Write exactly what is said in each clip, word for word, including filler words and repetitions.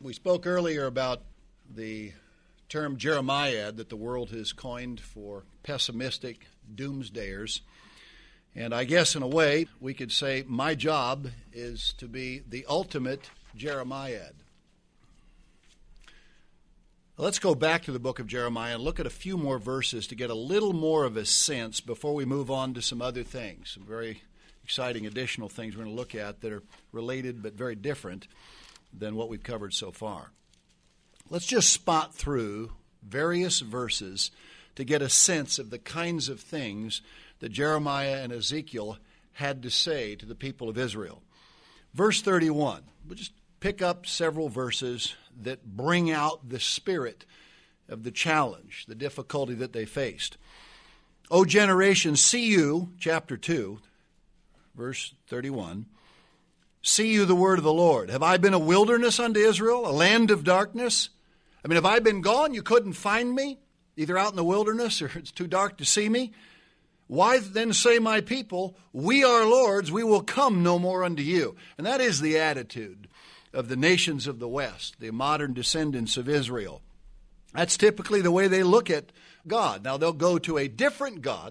We spoke earlier about the term Jeremiad that the world has coined for pessimistic doomsdayers. And I guess in a way we could say my job is to be the ultimate Jeremiad. Let's go back to the book of Jeremiah and look at a few more verses to get a little more of a sense before we move on to some other things, some very exciting additional things we're going to look at that are related but very different than what we've covered so far. Let's just spot through various verses to get a sense of the kinds of things that Jeremiah and Ezekiel had to say to the people of Israel. Verse thirty-one, we'll just pick up several verses that bring out the spirit of the challenge, the difficulty that they faced. O generation, see you, chapter two, verse thirty-one, see you the word of the Lord. Have I been a wilderness unto Israel, a land of darkness? I mean, have I been gone? You couldn't find me, either out in the wilderness or it's too dark to see me? Why then say my people, we are Lord's, we will come no more unto you? And that is the attitude of the nations of the West, the modern descendants of Israel. That's typically the way they look at God. Now, they'll go to a different God.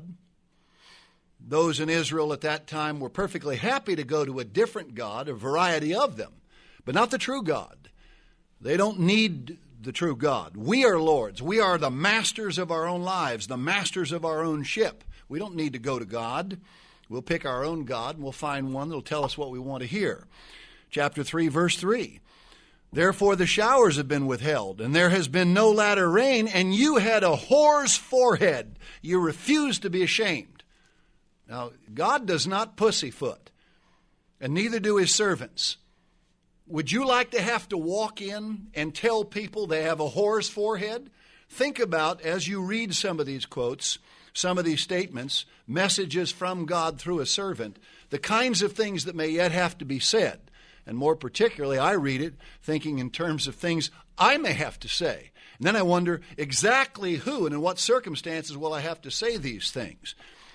Those in Israel at that time were perfectly happy to go to a different God, a variety of them, but not the true God. They don't need the true God. We are Lord's. We are the masters of our own lives, the masters of our own ship. We don't need to go to God. We'll pick our own God, and we'll find one that will tell us what we want to hear. Chapter three, verse three. Therefore the showers have been withheld, and there has been no latter rain, and you had a whore's forehead. You refused to be ashamed. Now, God does not pussyfoot, and neither do his servants. Would you like to have to walk in and tell people they have a whore's forehead? Think about, as you read some of these quotes, some of these statements, messages from God through a servant, the kinds of things that may yet have to be said. And more particularly, I read it thinking in terms of things I may have to say. And then I wonder exactly who and in what circumstances will I have to say these things.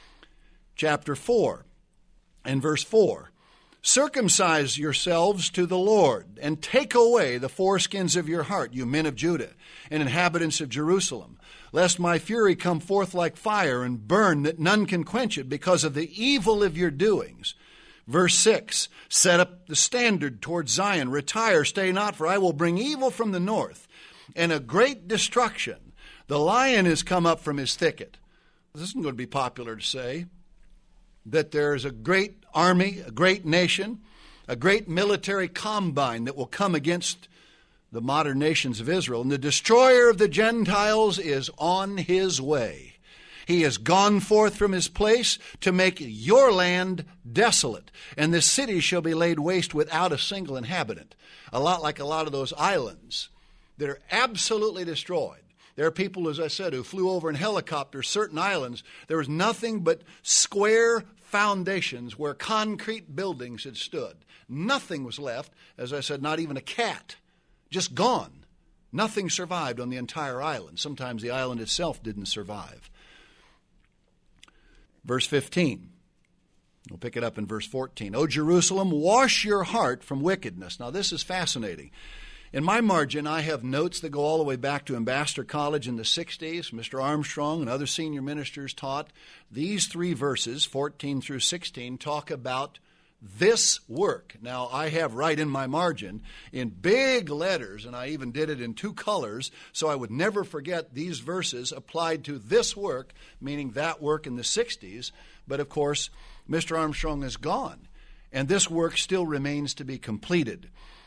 Chapter four and verse four. Circumcise yourselves to the Lord, and take away the foreskins of your heart, you men of Judah, and inhabitants of Jerusalem, lest my fury come forth like fire, and burn that none can quench it, because of the evil of your doings. Verse six, set up the standard towards Zion, retire, stay not, for I will bring evil from the north, and a great destruction. The lion is come up from his thicket. This isn't going to be popular to say, that there is a great army, a great nation, a great military combine that will come against the modern nations of Israel. And the destroyer of the Gentiles is on his way. He has gone forth from his place to make your land desolate, and the city shall be laid waste without a single inhabitant. A lot like a lot of those islands that are absolutely destroyed. There are people, as I said, who flew over in helicopters, certain islands. There was nothing but square foundations where concrete buildings had stood. Nothing was left, as I said, not even a cat. Just gone. Nothing survived on the entire island. Sometimes the island itself didn't survive. Verse fifteen. We'll pick it up in verse fourteen. O Jerusalem, wash your heart from wickedness. Now this is fascinating. In my margin, I have notes that go all the way back to Ambassador College in the sixties. Mister Armstrong and other senior ministers taught these three verses, fourteen through sixteen, talk about this work. Now, I have right in my margin in big letters, and I even did it in two colors, so I would never forget these verses applied to this work, meaning that work in the sixties. But, of course, Mister Armstrong is gone, and this work still remains to be completed.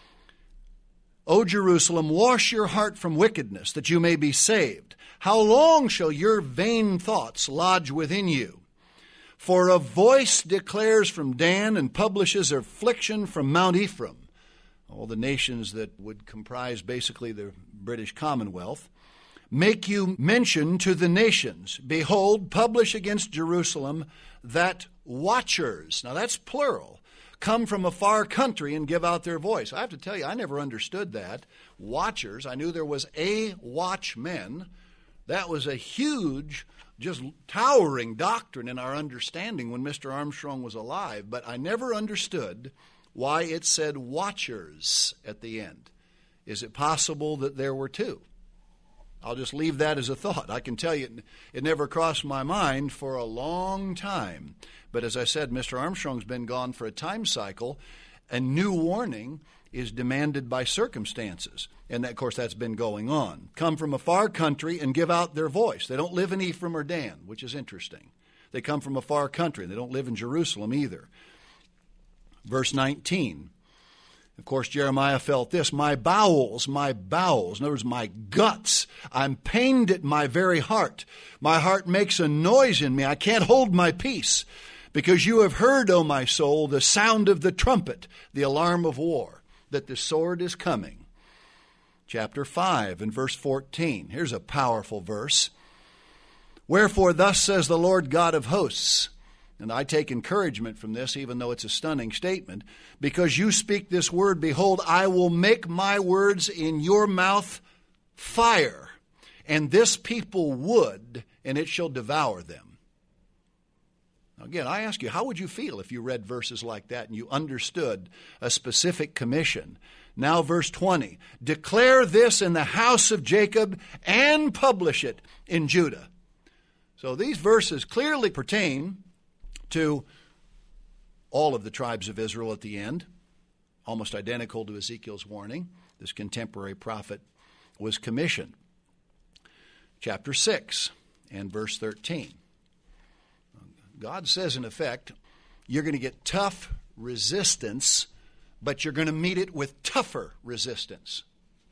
O Jerusalem, wash your heart from wickedness, that you may be saved. How long shall your vain thoughts lodge within you? For a voice declares from Dan and publishes affliction from Mount Ephraim, all the nations that would comprise basically the British Commonwealth. Make you mention to the nations, behold, publish against Jerusalem that watchers, now that's plural, come from a far country and give out their voice. I have to tell you, I never understood that. Watchers, I knew there was a watchman. That was a huge, just towering doctrine in our understanding when Mister Armstrong was alive, but I never understood why it said watchers at the end. Is it possible that there were two? I'll just leave that as a thought. I can tell you it never crossed my mind for a long time. But as I said, Mister Armstrong's been gone for a time cycle. A new warning is demanded by circumstances. And, of course, that's been going on. Come from a far country and give out their voice. They don't live in Ephraim or Dan, which is interesting. They come from a far country. They don't live in Jerusalem either. Verse nineteen. Of course, Jeremiah felt this, my bowels, my bowels, in other words, my guts, I'm pained at my very heart. My heart makes a noise in me. I can't hold my peace, because you have heard, O my soul, the sound of the trumpet, the alarm of war, that the sword is coming. Chapter five and verse fourteen. Here's a powerful verse. Wherefore thus says the Lord God of hosts, and I take encouragement from this, even though it's a stunning statement, because you speak this word, behold, I will make my words in your mouth fire, and this people wood, and it shall devour them. Now again, I ask you, how would you feel if you read verses like that and you understood a specific commission? Now verse twenty, declare this in the house of Jacob and publish it in Judah. So these verses clearly pertain to all of the tribes of Israel at the end, almost identical to Ezekiel's warning. This contemporary prophet was commissioned. Chapter six and verse thirteen. God says, in effect, you're going to get tough resistance, but you're going to meet it with tougher resistance.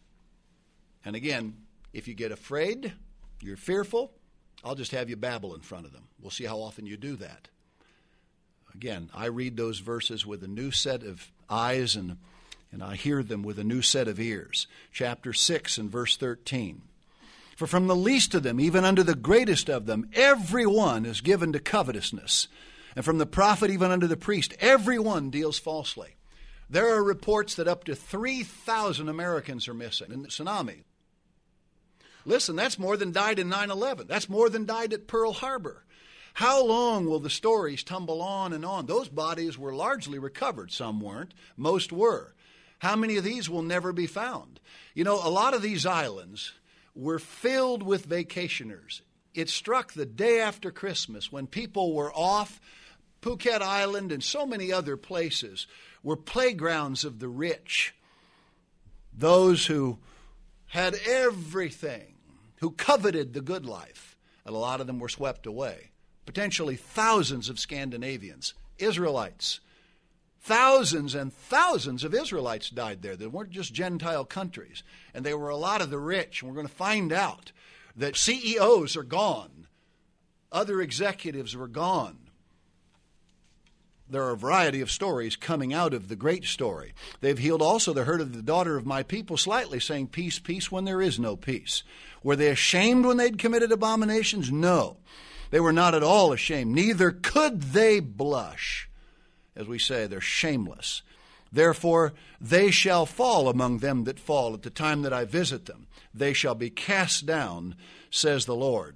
And again, if you get afraid, you're fearful, I'll just have you babble in front of them. We'll see how often you do that. Again, I read those verses with a new set of eyes, and, and I hear them with a new set of ears. Chapter six and verse thirteen. For from the least of them, even unto the greatest of them, every one is given to covetousness. And from the prophet even unto the priest, every one deals falsely. There are reports that up to three thousand Americans are missing in the tsunami. Listen, that's more than died in nine eleven. That's more than died at Pearl Harbor. How long will the stories tumble on and on? Those bodies were largely recovered. Some weren't. Most were. How many of these will never be found? You know, a lot of these islands were filled with vacationers. It struck the day after Christmas when people were off. Phuket Island and so many other places were playgrounds of the rich. Those who had everything, who coveted the good life. And a lot of them were swept away. Potentially thousands of Scandinavians, Israelites. Thousands and thousands of Israelites died there. They weren't just Gentile countries. And they were a lot of the rich. And we're going to find out that C E Os are gone. Other executives were gone. There are a variety of stories coming out of the great story. They've healed also the hurt of the daughter of my people slightly, saying, peace, peace, when there is no peace. Were they ashamed when they'd committed abominations? No. They were not at all ashamed, neither could they blush. As we say, they're shameless. Therefore, they shall fall among them that fall at the time that I visit them. They shall be cast down, says the Lord.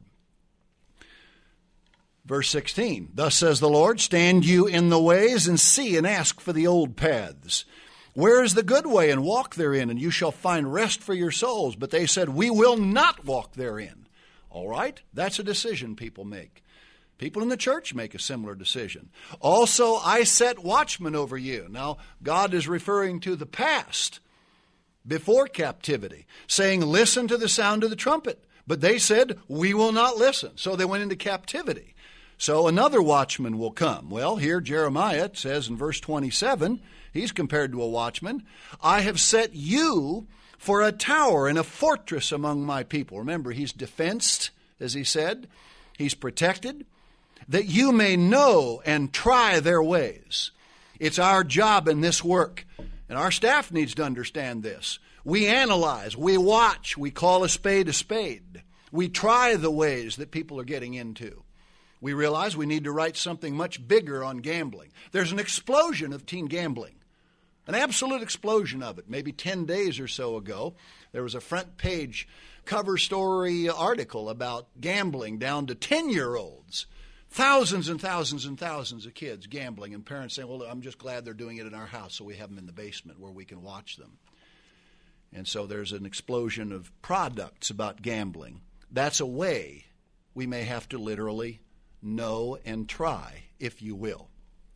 Verse sixteen, thus says the Lord, stand you in the ways and see and ask for the old paths. Where is the good way, and walk therein, and you shall find rest for your souls. But they said, we will not walk therein. All right, that's a decision people make. People in the church make a similar decision. Also, I set watchmen over you. Now, God is referring to the past, before captivity, saying, listen to the sound of the trumpet. But they said, we will not listen. So they went into captivity. So another watchman will come. Well, here Jeremiah says in verse twenty-seven, he's compared to a watchman. I have set you for a tower and a fortress among my people. Remember, he's defensed, as he said. He's protected, that you may know and try their ways. It's our job in this work, and our staff needs to understand this. We analyze, we watch, we call a spade a spade. We try the ways that people are getting into. We realize we need to write something much bigger on gambling. There's an explosion of teen gambling, an absolute explosion of it. Maybe ten days or so ago, there was a front page cover story article about gambling down to ten-year-olds. Thousands and thousands and thousands of kids gambling, and parents saying, well, I'm just glad they're doing it in our house so we have them in the basement where we can watch them. And so there's an explosion of products about gambling. That's a way we may have to literally know and try, if you will.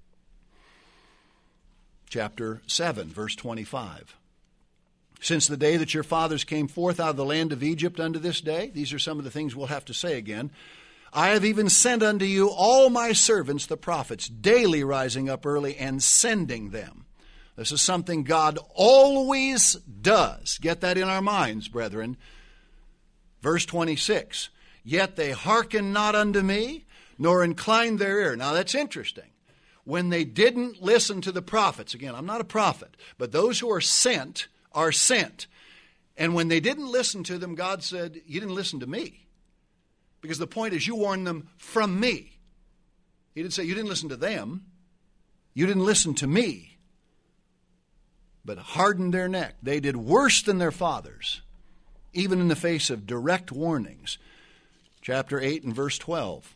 Chapter seven, verse twenty-five. Since the day that your fathers came forth out of the land of Egypt unto this day, these are some of the things we'll have to say again. I have even sent unto you all my servants, the prophets, daily rising up early and sending them. This is something God always does. Get that in our minds, brethren. Verse twenty-six. Yet they hearken not unto me, nor incline their ear. Now that's interesting. When they didn't listen to the prophets, again, I'm not a prophet, but those who are sent are sent. And when they didn't listen to them, God said, you didn't listen to me. Because the point is, you warned them from me. He didn't say, you didn't listen to them. You didn't listen to me. But hardened their neck. They did worse than their fathers, even in the face of direct warnings. Chapter eight and verse twelve.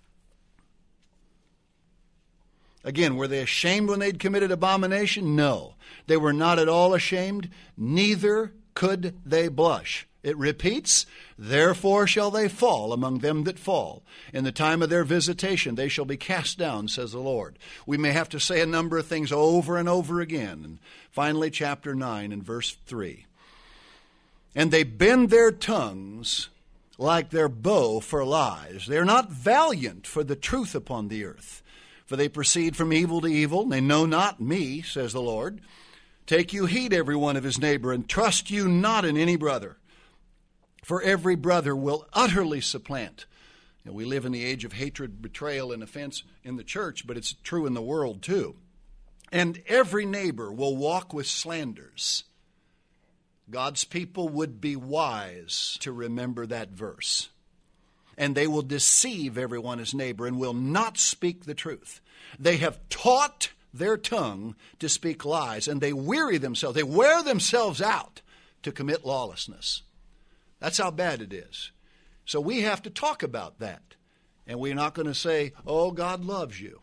Again, were they ashamed when they'd committed abomination? No. They were not at all ashamed, neither could they blush. It repeats, therefore shall they fall among them that fall. In the time of their visitation they shall be cast down, says the Lord. We may have to say a number of things over and over again. And finally, chapter nine and verse three. And they bend their tongues like their bow for lies. They are not valiant for the truth upon the earth. For they proceed from evil to evil. They know not me, says the Lord. Take you heed every one of his neighbor, and trust you not in any brother. For every brother will utterly supplant. You know, we live in the age of hatred, betrayal, and offense in the church, but it's true in the world too. And every neighbor will walk with slanders. God's people would be wise to remember that verse. And they will deceive everyone as neighbor and will not speak the truth. They have taught their tongue to speak lies, and they weary themselves. They wear themselves out to commit lawlessness. That's how bad it is. So we have to talk about that. And we're not going to say, oh, God loves you.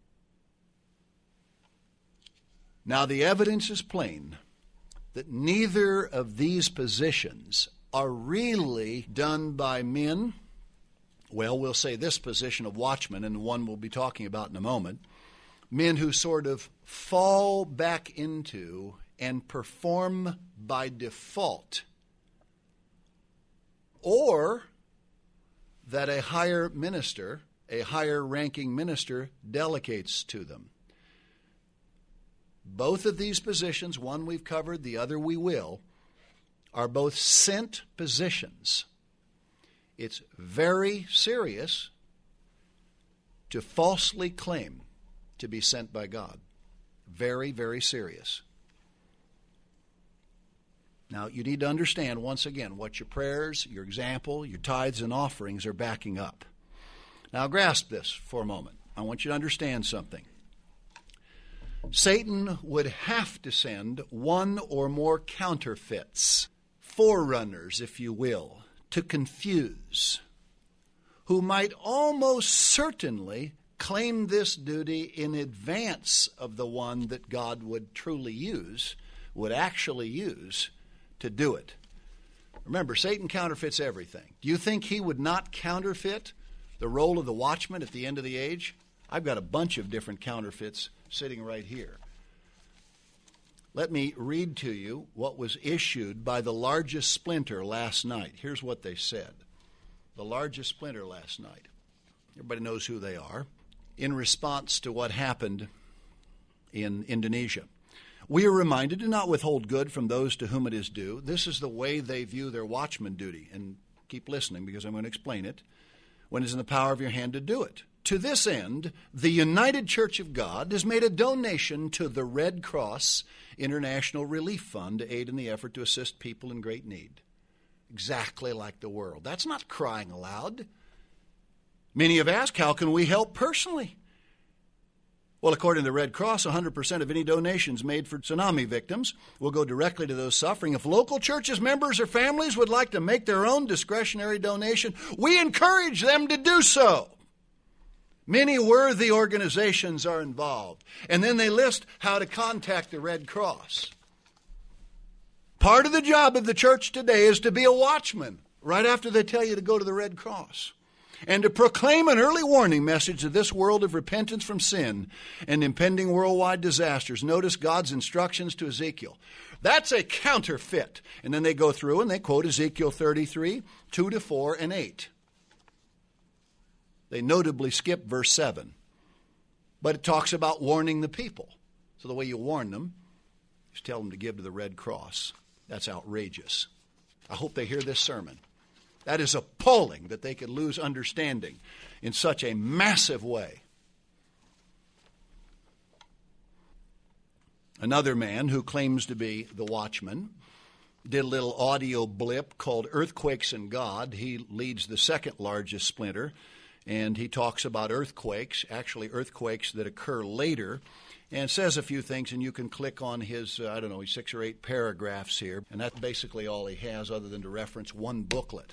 Now, the evidence is plain that neither of these positions are really done by men. Well, we'll say this position of watchman, and the one we'll be talking about in a moment. Men who sort of fall back into and perform by default. Or that a higher minister, a higher ranking minister, delegates to them. Both of these positions, one we've covered, the other we will, are both sent positions. It's very serious to falsely claim to be sent by God. Very, very serious. Now, you need to understand, once again, what your prayers, your example, your tithes and offerings are backing up. Now, grasp this for a moment. I want you to understand something. Satan would have to send one or more counterfeits, forerunners, if you will, to confuse, who might almost certainly claim this duty in advance of the one that God would truly use, would actually use to do it. Remember, Satan counterfeits everything. Do you think he would not counterfeit the role of the watchman at the end of the age? I've got a bunch of different counterfeits sitting right here. Let me read to you what was issued by the largest splinter last night. Here's what they said. The largest splinter last night. Everybody knows who they are. In response to what happened in Indonesia. We are reminded to not withhold good from those to whom it is due. This is the way they view their watchman duty. And keep listening because I'm going to explain it. When it's in the power of your hand to do it. To this end, the United Church of God has made a donation to the Red Cross International Relief Fund to aid in the effort to assist people in great need. Exactly like the world. That's not crying aloud. Many have asked, how can we help personally? Well, according to the Red Cross, one hundred percent of any donations made for tsunami victims will go directly to those suffering. If local churches, members, or families would like to make their own discretionary donation, we encourage them to do so. Many worthy organizations are involved. And then they list how to contact the Red Cross. Part of the job of the church today is to be a watchman right after they tell you to go to the Red Cross, and to proclaim an early warning message to this world of repentance from sin and impending worldwide disasters. Notice God's instructions to Ezekiel. That's a counterfeit. And then they go through and they quote Ezekiel thirty-three, two to four and eight. They notably skip verse seven. But it talks about warning the people. So the way you warn them is tell them to give to the Red Cross. That's outrageous. I hope they hear this sermon. That is appalling that they could lose understanding in such a massive way. Another man who claims to be the watchman did a little audio blip called Earthquakes and God. He leads the second largest splinter, and he talks about earthquakes, actually earthquakes that occur later, and says a few things, and you can click on his, uh, I don't know, six or eight paragraphs here, and that's basically all he has other than to reference one booklet.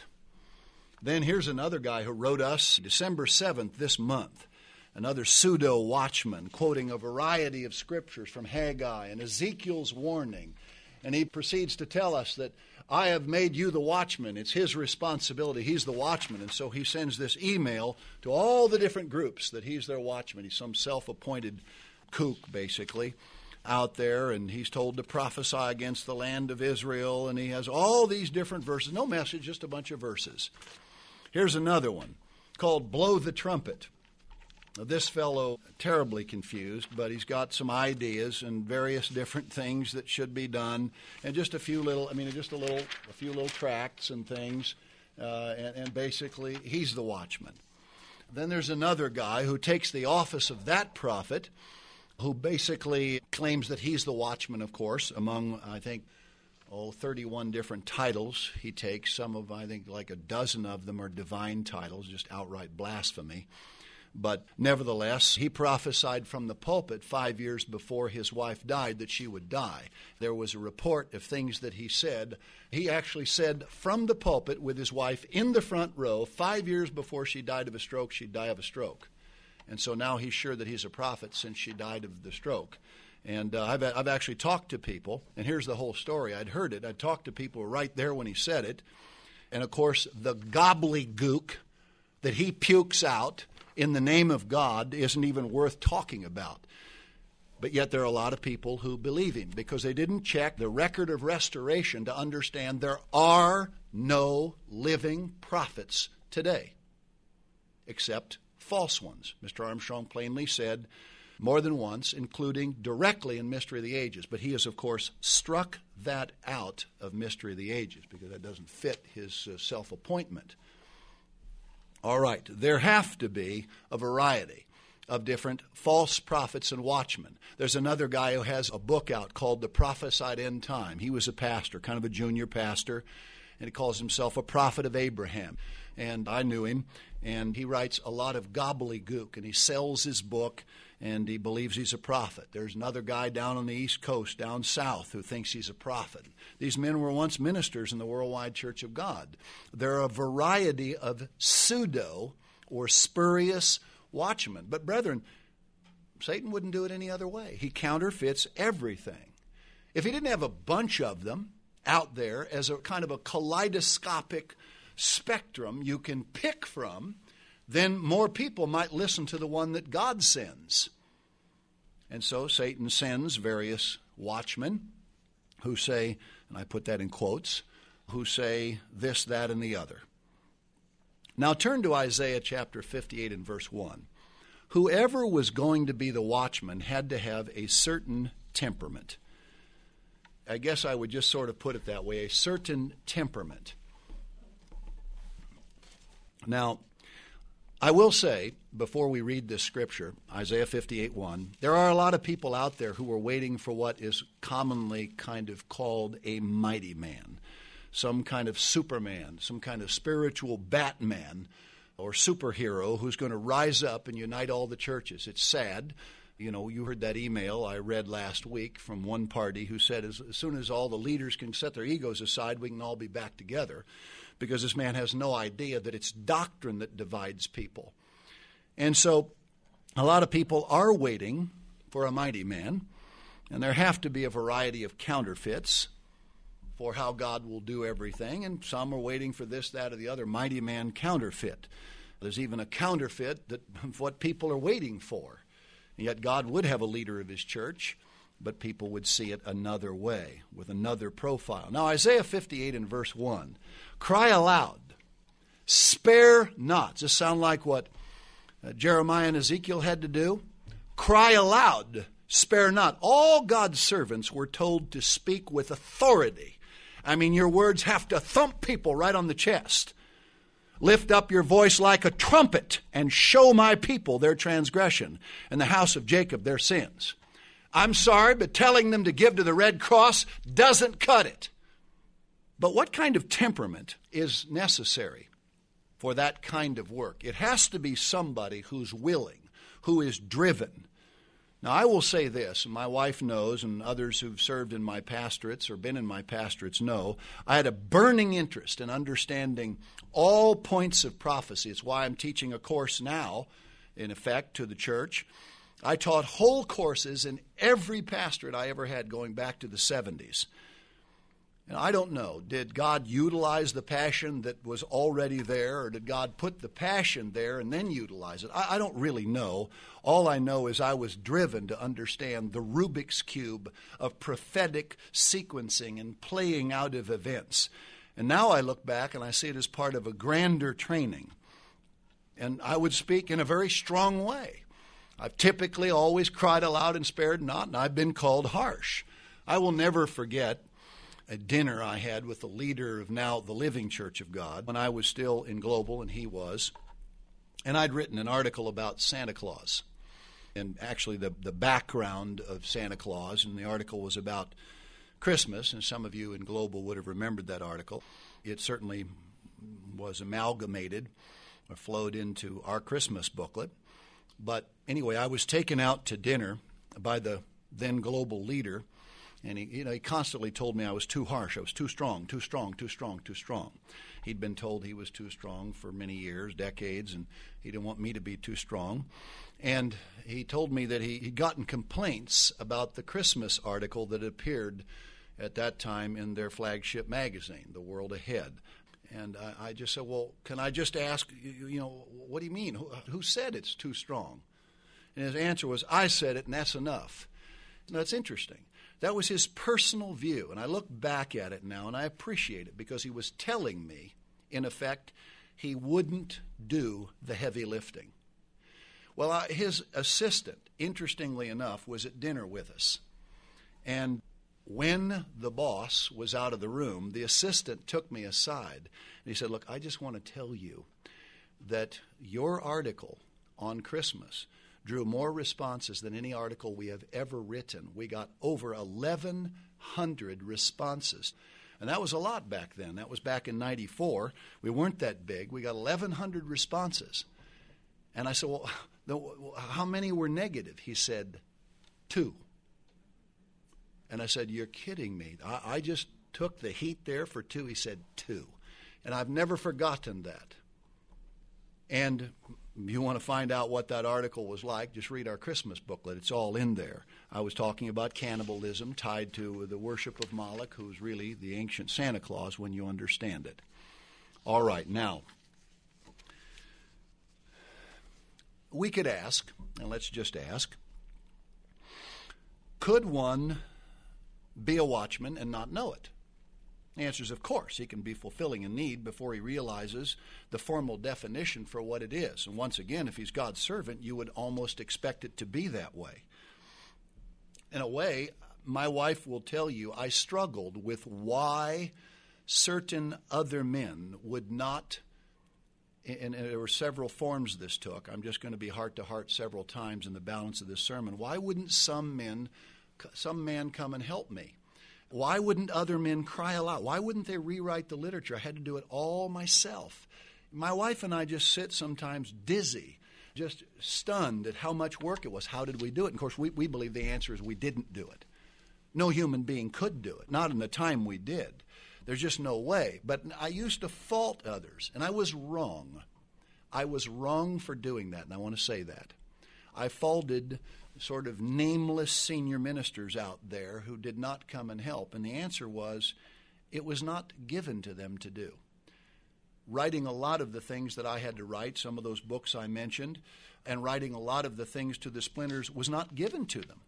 Then here's another guy who wrote us December seventh this month, another pseudo-watchman, quoting a variety of scriptures from Haggai and Ezekiel's warning. And he proceeds to tell us that I have made you the watchman. It's his responsibility. He's the watchman. And so he sends this email to all the different groups that he's their watchman. He's some self-appointed kook, basically, out there, and he's told to prophesy against the land of Israel, and he has all these different verses. No message, just a bunch of verses. Here's another one called Blow the Trumpet. Now, this fellow, terribly confused, but he's got some ideas and various different things that should be done, and just a few little, I mean, just a little, a few little tracts and things, uh, and, and basically, he's the watchman. Then there's another guy who takes the office of that prophet, who basically claims that he's the watchman, of course, among, I think, oh, thirty-one different titles he takes. Some of, I think, like a dozen of them are divine titles, just outright blasphemy. But nevertheless, he prophesied from the pulpit five years before his wife died that she would die. There was a report of things that he said. He actually said from the pulpit with his wife in the front row, five years before she died of a stroke, she'd die of a stroke. And so now he's sure that he's a prophet since she died of the stroke. And uh, I've, I've actually talked to people, and here's the whole story. I'd heard it. I'd talked to people right there when he said it. And, of course, the gobbledygook that he pukes out in the name of God isn't even worth talking about. But yet there are a lot of people who believe him because they didn't check the record of restoration to understand there are no living prophets today except false ones. Mister Armstrong plainly said more than once, including directly in Mystery of the Ages. But he has, of course, struck that out of Mystery of the Ages because that doesn't fit his uh, self-appointment. All right, there have to be a variety of different false prophets and watchmen. There's another guy who has a book out called The Prophesied End Time. He was a pastor, kind of a junior pastor, and he calls himself a prophet of Abraham. And I knew him, and he writes a lot of gobbledygook, and he sells his book, and he believes he's a prophet. There's another guy down on the East Coast, down south, who thinks he's a prophet. These men were once ministers in the Worldwide Church of God. There are a variety of pseudo or spurious watchmen. But brethren, Satan wouldn't do it any other way. He counterfeits everything. If he didn't have a bunch of them out there as a kind of a kaleidoscopic spectrum you can pick from, then more people might listen to the one that God sends. And so Satan sends various watchmen who say, and I put that in quotes, who say this, that, and the other. Now turn to Isaiah chapter fifty-eight and verse one. Whoever was going to be the watchman had to have a certain temperament. I guess I would just sort of put it that way, a certain temperament. Now, I will say, before we read this scripture, Isaiah fifty-eight one, there are a lot of people out there who are waiting for what is commonly kind of called a mighty man, some kind of Superman, some kind of spiritual Batman or superhero who's going to rise up and unite all the churches. It's sad. You know, you heard that email I read last week from one party who said as, as soon as all the leaders can set their egos aside, we can all be back together, because this man has no idea that it's doctrine that divides people. And so a lot of people are waiting for a mighty man, and there have to be a variety of counterfeits. for how God will do everything, and some are waiting for this, that, or the other mighty man counterfeit. There's even a counterfeit that of what people are waiting for. And yet God would have a leader of his church, but people would see it another way, with another profile. Now, Isaiah fifty-eight and verse one, cry aloud, spare not. Does this sound like what uh, Jeremiah and Ezekiel had to do? Cry aloud, spare not. All God's servants were told to speak with authority. I mean, your words have to thump people right on the chest. Lift up your voice like a trumpet and show my people their transgression and the house of Jacob their sins. I'm sorry, but telling them to give to the Red Cross doesn't cut it. But what kind of temperament is necessary for that kind of work? It has to be somebody who's willing, who is driven. Now, I will say this, and my wife knows, and others who've served in my pastorates or been in my pastorates know, I had a burning interest in understanding all points of prophecy. It's why I'm teaching a course now, in effect, to the church. I taught whole courses in every pastorate I ever had going back to the seventies. And I don't know, did God utilize the passion that was already there, or did God put the passion there and then utilize it? I, I don't really know. All I know is I was driven to understand the Rubik's Cube of prophetic sequencing and playing out of events. And now I look back and I see it as part of a grander training. And I would speak in a very strong way. I've typically always cried aloud and spared not, and I've been called harsh. I will never forget a dinner I had with the leader of now the Living Church of God when I was still in Global and he was. And I'd written an article about Santa Claus and actually the, the background of Santa Claus. And the article was about Christmas, and some of you in Global would have remembered that article. It certainly was amalgamated or flowed into our Christmas booklet. But anyway, I was taken out to dinner by the then Global leader. And he, you know, he constantly told me I was too harsh, I was too strong, too strong, too strong, too strong. He'd been told he was too strong for many years, decades, and he didn't want me to be too strong. And he told me that he, he'd gotten complaints about the Christmas article that appeared at that time in their flagship magazine, The World Ahead. And I, I just said, well, can I just ask, you, you know, what do you mean? Who, who said it's too strong? And his answer was, I said it, and that's enough. Now, that's interesting. That was his personal view, and I look back at it now, and I appreciate it because he was telling me, in effect, he wouldn't do the heavy lifting. Well, I, his assistant, interestingly enough, was at dinner with us. And when the boss was out of the room, the assistant took me aside, and he said, look, I just want to tell you that your article on Christmas drew more responses than any article we have ever written. We got over eleven hundred responses. And that was a lot back then. That was back in ninety-four. We weren't that big. We got eleven hundred responses. And I said, well, the, how many were negative? He said, two. And I said, you're kidding me. I, I just took the heat there for two. He said, two. And I've never forgotten that. And you want to find out what that article was like, just read our Christmas booklet. It's all in there. I was talking about cannibalism tied to the worship of Moloch, who's really the ancient Santa Claus when you understand it. All right, now, we could ask, and let's just ask, could one be a watchman and not know it? The answer is, of course. He can be fulfilling a need before he realizes the formal definition for what it is. And once again, if he's God's servant, you would almost expect it to be that way. In a way, my wife will tell you, I struggled with why certain other men would not, and there were several forms this took. I'm just going to be heart-to-heart several times in the balance of this sermon. Why wouldn't some men, some man come and help me? Why wouldn't other men cry aloud? Why wouldn't they rewrite the literature? I had to do it all myself. My wife and I just sit sometimes dizzy, just stunned at how much work it was. How did we do it? And of course, we, we believe the answer is we didn't do it. No human being could do it, not in the time we did. There's just no way. But I used to fault others, and I was wrong. I was wrong for doing that, and I want to say that. I faulted sort of nameless senior ministers out there who did not come and help. And the answer was, It was not given to them to do. Writing a lot of the things that I had to write, some of those books I mentioned, and writing a lot of the things to the splinters was not given to them.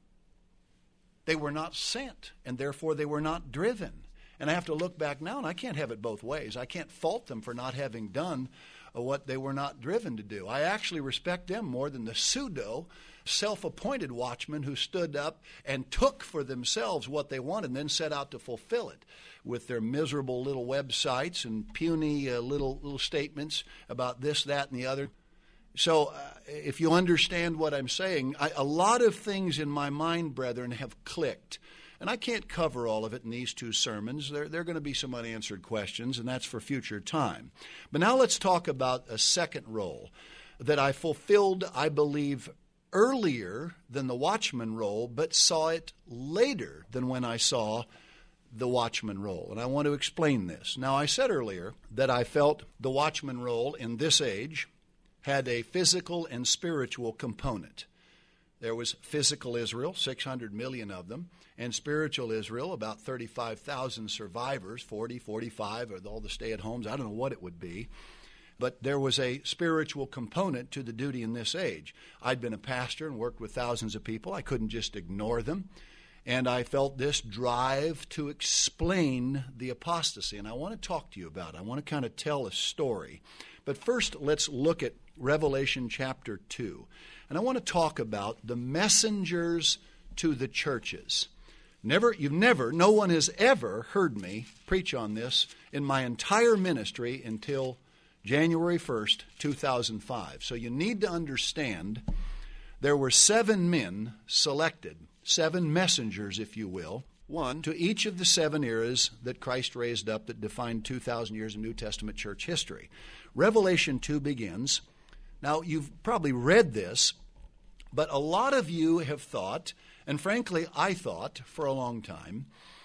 They were not sent, and therefore they were not driven. And I have to look back now, and I can't have it both ways. I can't fault them for not having done what they were not driven to do. I actually respect them more than the pseudo self-appointed watchmen who stood up and took for themselves what they wanted and then set out to fulfill it with their miserable little websites and puny uh, little little statements about this, that, and the other. So uh, if you understand what I'm saying, I, a lot of things in my mind, brethren, have clicked. And I can't cover all of it in these two sermons. There, there are going to be some unanswered questions, and that's for future time. But now let's talk about a second role that I fulfilled, I believe, earlier than the watchman role, but saw it later than when I saw the watchman role. And I want to explain this. Now, I said earlier that I felt the watchman role in this age had a physical and spiritual component. There was physical Israel, six hundred million of them, and spiritual Israel, about thirty-five thousand survivors, forty, forty-five, or all the stay-at-homes. I don't know what it would be. But there was a spiritual component to the duty in this age. I'd been a pastor and worked with thousands of people. I couldn't just ignore them. And I felt this drive to explain the apostasy. And I want to talk to you about it. I want to kind of tell a story. But first, let's look at Revelation chapter two. And I want to talk about the messengers to the churches. Never, you've never, no one has ever heard me preach on this in my entire ministry until January first, two thousand five. So you need to understand there were seven men selected, seven messengers, if you will, one to each of the seven eras that Christ raised up that defined two thousand years of New Testament church history. Revelation two begins. Now, you've probably read this, but a lot of you have thought, and frankly, I thought for a long time,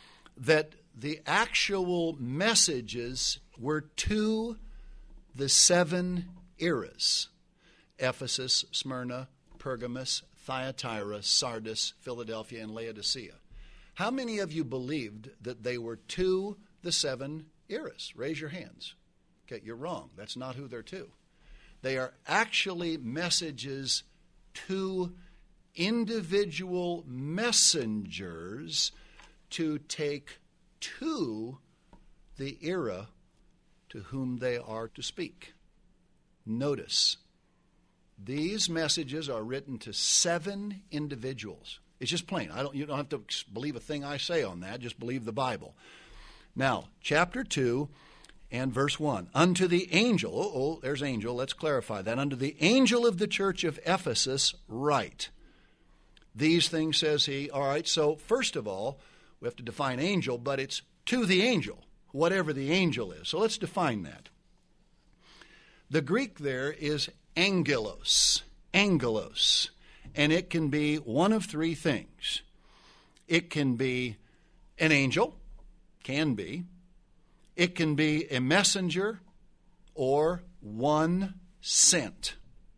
that the actual messages were to the seven eras: Ephesus, Smyrna, Pergamos, Thyatira, Sardis, Philadelphia, and Laodicea. How many of you believed that they were to the seven eras? Raise your hands. Okay, you're wrong. That's not who they're to. They are actually messages to individual messengers to take to the era to whom they are to speak. Notice, these messages are written to seven individuals. It's just plain. I don't. You don't have to believe a thing I say on that. Just believe the Bible. Now, chapter two and verse one. Unto the angel, oh, oh, there's angel, let's clarify that. Unto the angel of the church of Ephesus write. These things says he. All right, so first of all, we have to define angel, but it's to the angel, whatever the angel is. So let's define that. The Greek there is angelos, angelos, and it can be one of three things. It can be an angel, can be. It can be a messenger or one sent.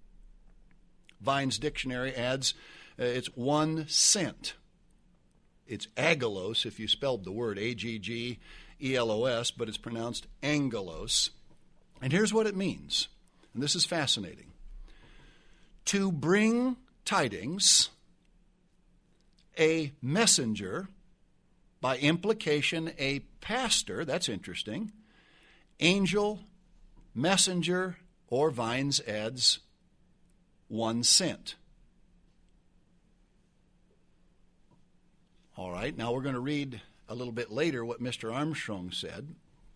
Vine's dictionary adds uh, it's one sent. It's agelos if you spelled the word A G G E L O S, but it's pronounced angelos. And here's what it means, and this is fascinating. To bring tidings, a messenger, by implication, a pastor, that's interesting, angel, messenger, or Vines adds one sent. All right, now we're going to read a little bit later what Mister Armstrong said.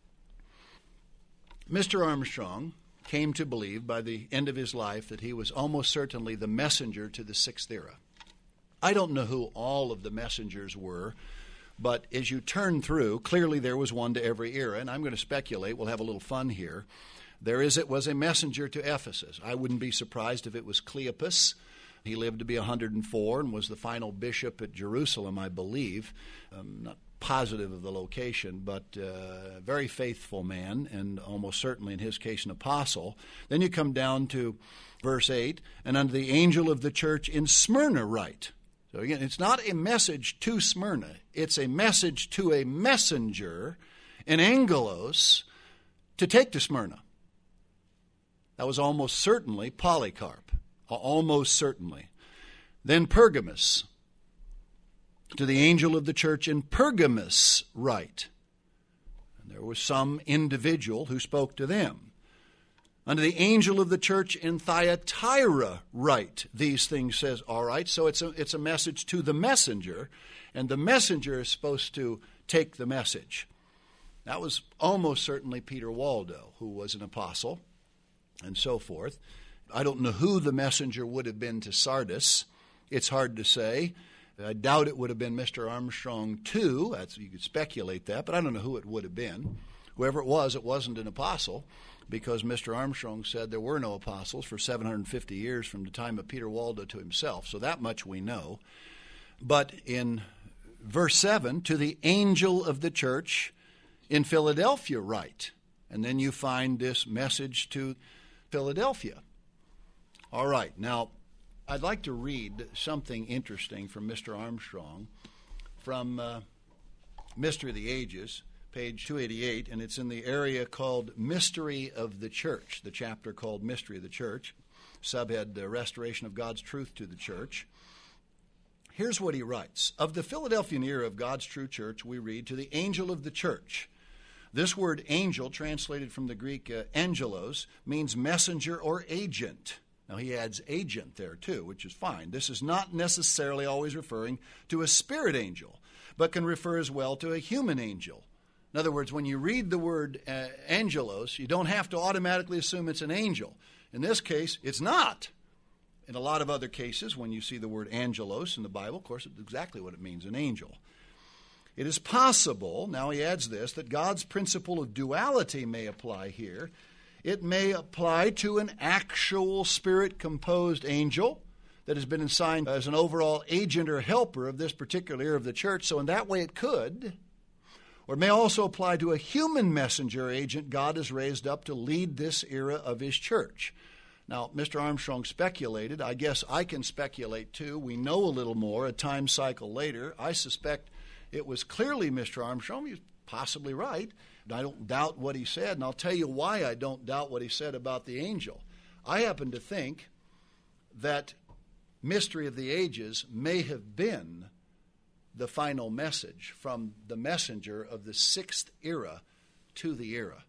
Mister Armstrong came to believe by the end of his life that he was almost certainly the messenger to the sixth era. I don't know who all of the messengers were, but as you turn through, clearly there was one to every era, and I'm going to speculate. We'll have a little fun here. There is, it was a messenger to Ephesus. I wouldn't be surprised if it was Cleopas. He lived to be one hundred four and was the final bishop at Jerusalem, I believe. I'm not positive of the location, but a uh, very faithful man, and almost certainly in his case an apostle. Then you come down to verse eight, and unto the angel of the church in Smyrna write. So again, it's not a message to Smyrna. It's a message to a messenger and Angelos to take to Smyrna. That was almost certainly Polycarp, almost certainly. Then Pergamos, to the angel of the church in Pergamos write. And there was some individual who spoke to them. Unto the angel of the church in Thyatira write. These things says, all right, so it's a, it's a message to the messenger, and the messenger is supposed to take the message. That was almost certainly Peter Waldo, who was an apostle, and so forth. I don't know who the messenger would have been to Sardis. It's hard to say. I doubt it would have been Mister Armstrong, too. That's, you could speculate that, but I don't know who it would have been. Whoever it was, it wasn't an apostle, because Mister Armstrong said there were no apostles for seven hundred fifty years from the time of Peter Waldo to himself. So that much we know. But in verse seven, to the angel of the church in Philadelphia write. And then you find this message to Philadelphia. All right, now I'd like to read something interesting from Mister Armstrong from uh, Mystery of the Ages, page two eighty-eight, and it's in the area called Mystery of the Church, the chapter called Mystery of the Church, subhead uh, Restoration of God's Truth to the Church. Here's what he writes. Of the Philadelphian era of God's true church, we read, to the angel of the church. This word angel, translated from the Greek uh, angelos, means messenger or agent. Now, he adds agent there, too, which is fine. This is not necessarily always referring to a spirit angel, but can refer as well to a human angel. In other words, when you read the word uh, angelos, you don't have to automatically assume it's an angel. In this case, it's not. In a lot of other cases, when you see the word angelos in the Bible, of course, it's exactly what it means, an angel. It is possible, now he adds this, that God's principle of duality may apply here. It may apply to an actual spirit-composed angel that has been assigned as an overall agent or helper of this particular era of the church. So in that way it could. Or it may also apply to a human messenger agent God has raised up to lead this era of his church. Now, Mister Armstrong speculated. I guess I can speculate too. We know a little more a time cycle later. I suspect it was clearly Mister Armstrong. He was possibly right. I don't doubt what he said, and I'll tell you why I don't doubt what he said about the angel. I happen to think that Mystery of the Ages may have been the final message from the messenger of the sixth era to the era.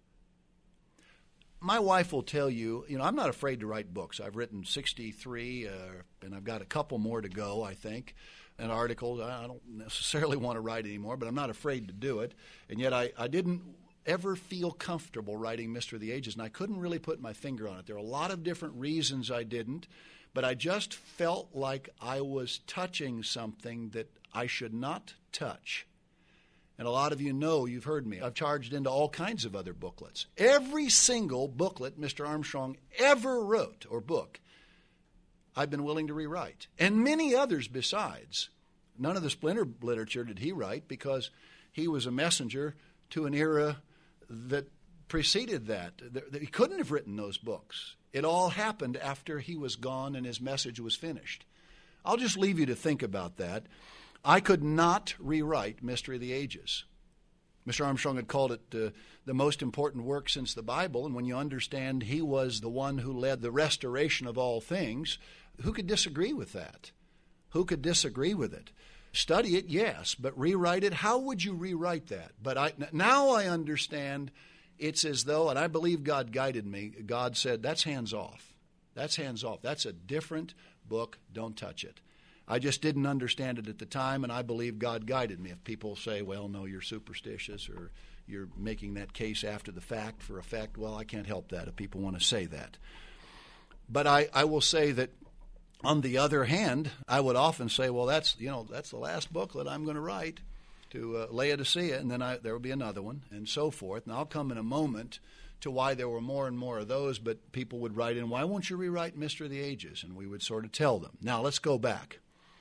My wife will tell you, you know, I'm not afraid to write books. I've written sixty-three, uh, and I've got a couple more to go, I think, and articles. I don't necessarily want to write anymore, but I'm not afraid to do it. And yet I, I didn't ever feel comfortable writing Mystery of the Ages, and I couldn't really put my finger on it. There are a lot of different reasons I didn't, but I just felt like I was touching something that I should not touch. And a lot of you know, you've heard me, I've charged into all kinds of other booklets. Every single booklet Mister Armstrong ever wrote, or book, I've been willing to rewrite. And many others besides. None of the splinter literature did he write because he was a messenger to an era that preceded that. He couldn't have written those books. It all happened after he was gone and his message was finished. I'll just leave you to think about that. I could not rewrite Mystery of the Ages. Mister Armstrong had called it uh, the most important work since the Bible, and when you understand he was the one who led the restoration of all things, who could disagree with that? Who could disagree with it? Study it, yes, but rewrite it, how would you rewrite that? But I, now I understand it's as though, and I believe God guided me, God said, that's hands off. That's hands off. That's a different book. Don't touch it. I just didn't understand it at the time, and I believe God guided me. If people say, well, no, you're superstitious or you're making that case after the fact for effect, well, I can't help that if people want to say that. But I, I will say that on the other hand, I would often say, well, that's, you know, that's the last booklet I'm going to write to uh, Laodicea, and then I, there will be another one, and so forth. And I'll come in a moment to why there were more and more of those, but people would write in, why won't you rewrite Mystery of the Ages? And we would sort of tell them. Now, let's go back.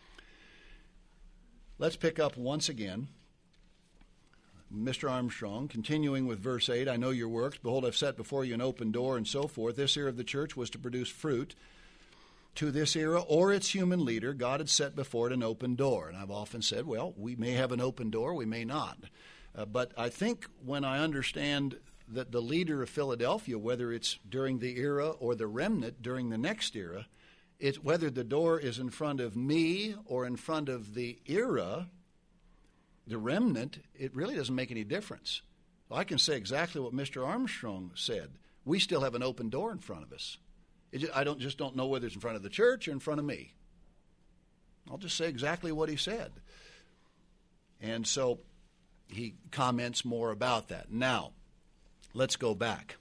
Let's pick up once again. Mister Armstrong, continuing with verse eight, I know your works. Behold, I've set before you an open door, and so forth. This era of the church was to produce fruit. To this era or its human leader, God had set before it an open door. And I've often said, well, we may have an open door, we may not. Uh, but I think when I understand that the leader of Philadelphia, whether it's during the era or the remnant during the next era, it's whether the door is in front of me or in front of the era, the remnant, it really doesn't make any difference. I can say exactly what Mister Armstrong said. We still have an open door in front of us. It just, I don't just don't know whether it's in front of the church or in front of me. I'll just say exactly what he said. And so he comments more about that. Now, let's go back.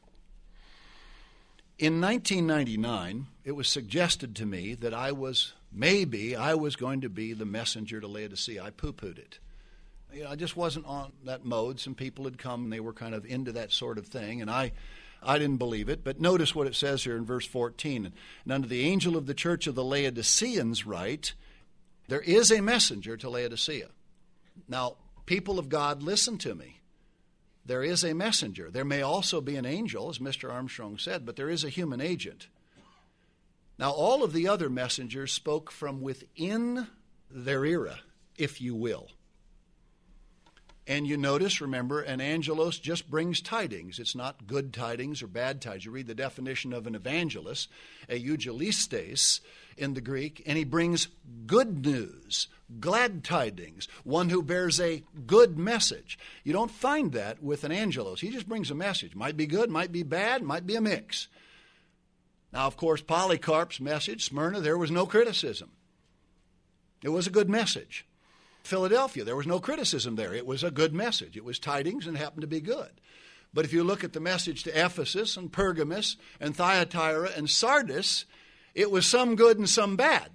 In nineteen ninety-nine, it was suggested to me that I was, maybe I was going to be the messenger to Laodicea. I poo-pooed it. You know, I just wasn't on that mode. Some people had come and they were kind of into that sort of thing, and I I didn't believe it. But notice what it says here in verse fourteen. And unto the angel of the church of the Laodiceans write, there is a messenger to Laodicea. Now, people of God, listen to me. There is a messenger. There may also be an angel, as Mister Armstrong said, but there is a human agent. Now, all of the other messengers spoke from within their era, if you will. And you notice, remember, an angelos just brings tidings. It's not good tidings or bad tidings. You read the definition of an evangelist, a eugelistes in the Greek, and he brings good news, glad tidings, one who bears a good message. You don't find that with an angelos. He just brings a message. Might be good, might be bad, might be a mix. Now, of course, Polycarp's message, Smyrna, there was no criticism. It was a good message. Philadelphia, there was no criticism there. It was a good message. It was tidings and happened to be good. But if you look at the message to Ephesus and Pergamos and Thyatira and Sardis, it was some good and some bad.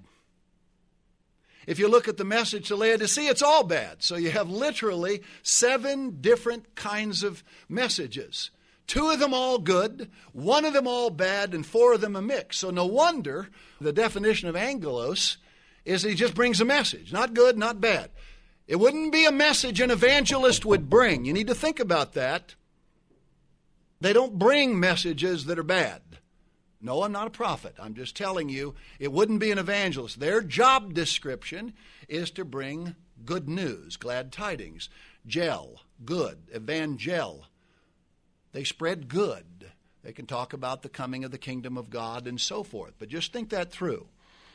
If you look at the message to Laodicea, it's all bad. So you have literally seven different kinds of messages. Two of them all good, one of them all bad, and four of them a mix. So no wonder the definition of angelos is that he just brings a message. Not good, not bad. It wouldn't be a message an evangelist would bring. You need to think about that. They don't bring messages that are bad. No, I'm not a prophet. I'm just telling you, it wouldn't be an evangelist. Their job description is to bring good news, glad tidings. Gel, good. Evangel. They spread good. They can talk about the coming of the kingdom of God and so forth. But just think that through.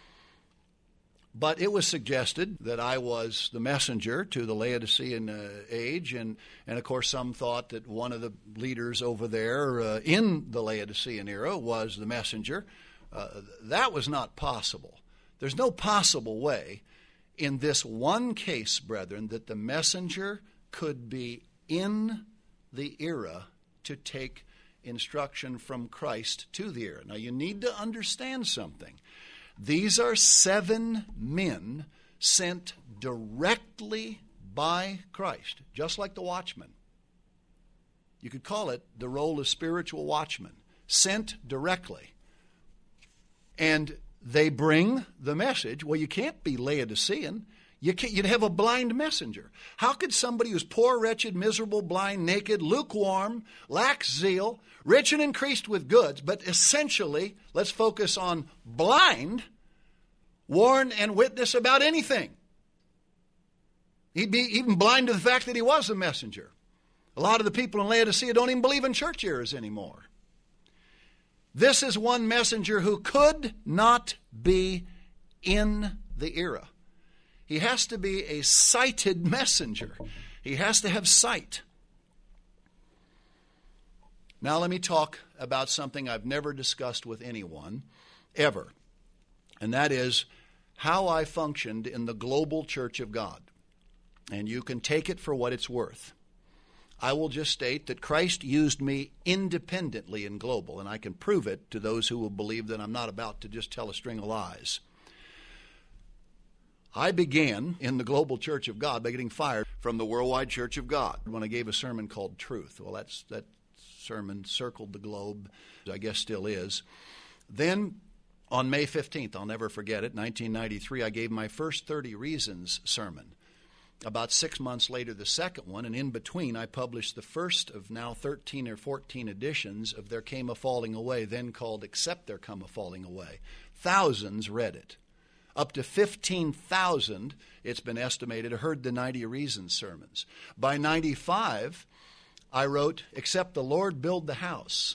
But it was suggested that I was the messenger to the Laodicean uh, age, and, and of course some thought that one of the leaders over there uh, in the Laodicean era was the messenger. Uh, that was not possible. There's no possible way in this one case, brethren, that the messenger could be in the era to take instruction from Christ to the era. Now you need to understand something. These are seven men sent directly by Christ, just like the watchman. You could call it the role of spiritual watchman, sent directly. And they bring the message. Well, you can't be Laodicean. You can't, you'd have a blind messenger. How could somebody who's poor, wretched, miserable, blind, naked, lukewarm, lacks zeal, rich and increased with goods, but essentially, let's focus on blind, warn and witness about anything? He'd be even blind to the fact that he was a messenger. A lot of the people in Laodicea don't even believe in church eras anymore. This is one messenger who could not be in the era. He has to be a sighted messenger. He has to have sight. Now let me talk about something I've never discussed with anyone, ever. And that is how I functioned in the global church of God. And you can take it for what it's worth. I will just state that Christ used me independently in global, and I can prove it to those who will believe that I'm not about to just tell a string of lies. I began in the global church of God by getting fired from the worldwide church of God when I gave a sermon called Truth. Well, that's that sermon circled the globe, I guess still is. Then on May fifteenth, I'll never forget it, nineteen ninety-three, I gave my first thirty Reasons sermon. About six months later, the second one, and in between, I published the first of now thirteen or fourteen editions of There Came a Falling Away, then called Except There Come a Falling Away. Thousands read it. Up to fifteen thousand, it's been estimated, heard the ninety Reasons sermons. By ninety-five, I wrote, Except the Lord Build the House,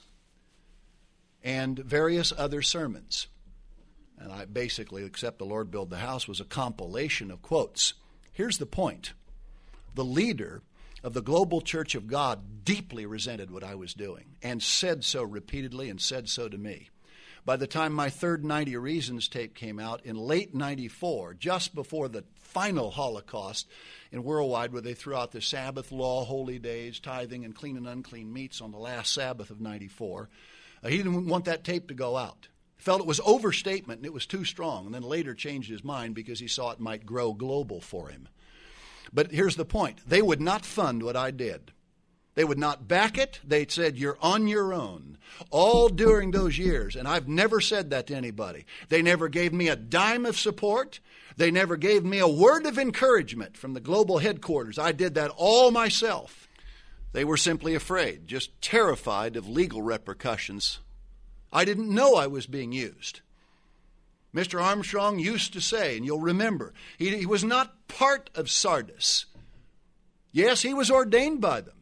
and various other sermons. And I basically, Except the Lord Build the House, was a compilation of quotes. Here's the point. The leader of the Global Church of God deeply resented what I was doing and said so repeatedly and said so to me. By the time my third ninety Reasons tape came out in late ninety-four, just before the final Holocaust in Worldwide, where they threw out the Sabbath law, holy days, tithing, and clean and unclean meats on the last Sabbath of ninety-four, uh, he didn't want that tape to go out. He felt it was overstatement and it was too strong, and then later changed his mind because he saw it might grow global for him. But here's the point. They would not fund what I did. They would not back it. They said, you're on your own. All during those years, and I've never said that to anybody. They never gave me a dime of support. They never gave me a word of encouragement from the global headquarters. I did that all myself. They were simply afraid, just terrified of legal repercussions. I didn't know I was being used. Mister Armstrong used to say, and you'll remember, he, he was not part of Sardis. Yes, he was ordained by them.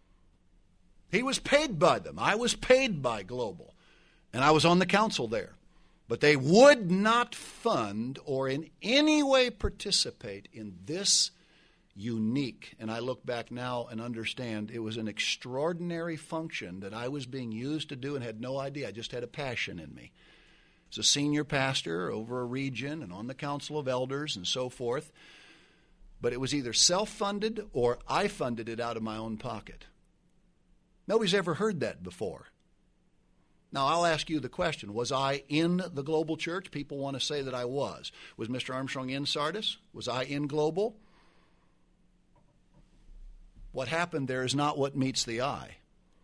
He was paid by them. I was paid by Global, and I was on the council there. But they would not fund or in any way participate in this unique, and I look back now and understand it was an extraordinary function that I was being used to do and had no idea. I just had a passion in me. As a senior pastor over a region and on the council of elders and so forth. But it was either self-funded or I funded it out of my own pocket. Nobody's ever heard that before. Now, I'll ask you the question. Was I in the global church? People want to say that I was. Was Mister Armstrong in Sardis? Was I in global? What happened there is not what meets the eye.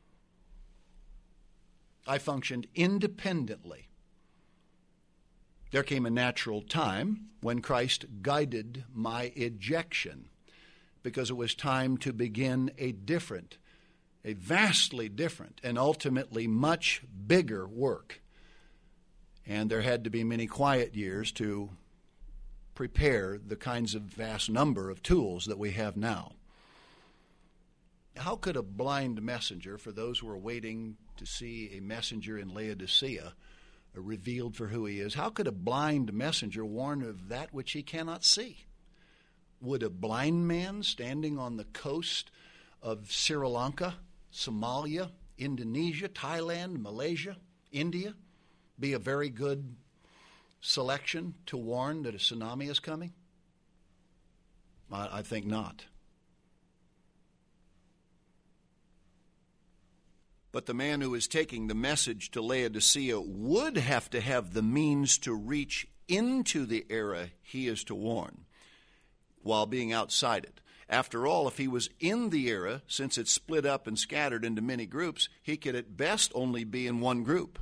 I functioned independently. There came a natural time when Christ guided my ejection because it was time to begin a different, a vastly different, and ultimately much bigger work. And there had to be many quiet years to prepare the kinds of vast number of tools that we have now. How could a blind messenger, for those who are waiting to see a messenger in Laodicea, revealed for who he is, how could a blind messenger warn of that which he cannot see? Would a blind man standing on the coast of Sri Lanka, Somalia, Indonesia, Thailand, Malaysia, India be a very good selection to warn that a tsunami is coming? I, I think not. But the man who is taking the message to Laodicea would have to have the means to reach into the era he is to warn while being outside it. After all, if he was in the era, since it's split up and scattered into many groups, he could at best only be in one group.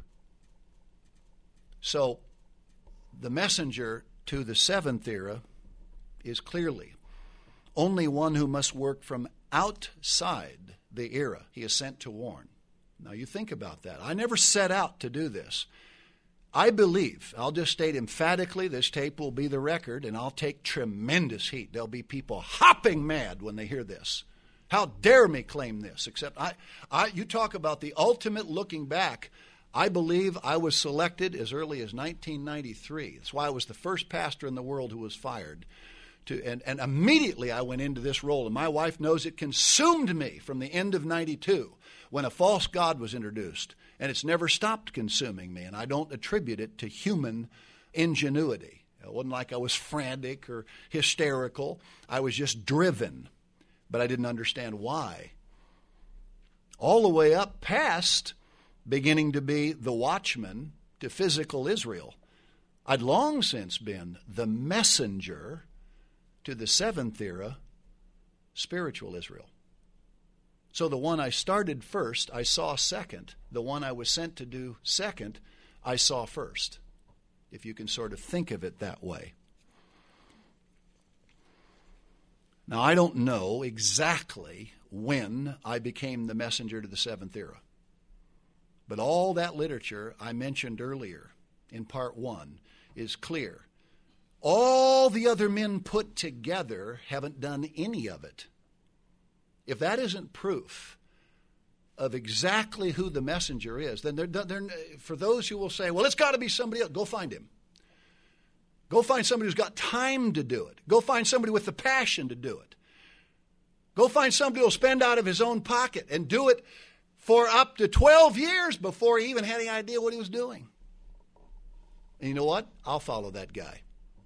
So the messenger to the seventh era is clearly only one who must work from outside the era he is sent to warn. Now, you think about that. I never set out to do this. I believe, I'll just state emphatically, this tape will be the record, and I'll take tremendous heat. There'll be people hopping mad when they hear this. How dare me claim this? Except, I, I, you talk about the ultimate looking back. I believe I was selected as early as nineteen ninety-three. That's why I was the first pastor in the world who was fired. To, and, and immediately I went into this role, and my wife knows it consumed me from the end of ninety-two. When a false god was introduced, and it's never stopped consuming me, and I don't attribute it to human ingenuity. It wasn't like I was frantic or hysterical. I was just driven, but I didn't understand why. All the way up past beginning to be the watchman to physical Israel. I'd long since been the messenger to the seventh era, spiritual Israel. So the one I started first, I saw second. The one I was sent to do second, I saw first, if you can sort of think of it that way. Now, I don't know exactly when I became the messenger to the seventh era. But all that literature I mentioned earlier in part one is clear. All the other men put together haven't done any of it. If that isn't proof of exactly who the messenger is, then they're, they're, for those who will say, well, it's got to be somebody else, go find him. Go find somebody who's got time to do it. Go find somebody with the passion to do it. Go find somebody who will spend out of his own pocket and do it for up to twelve years before he even had any idea what he was doing. And you know what? I'll follow that guy.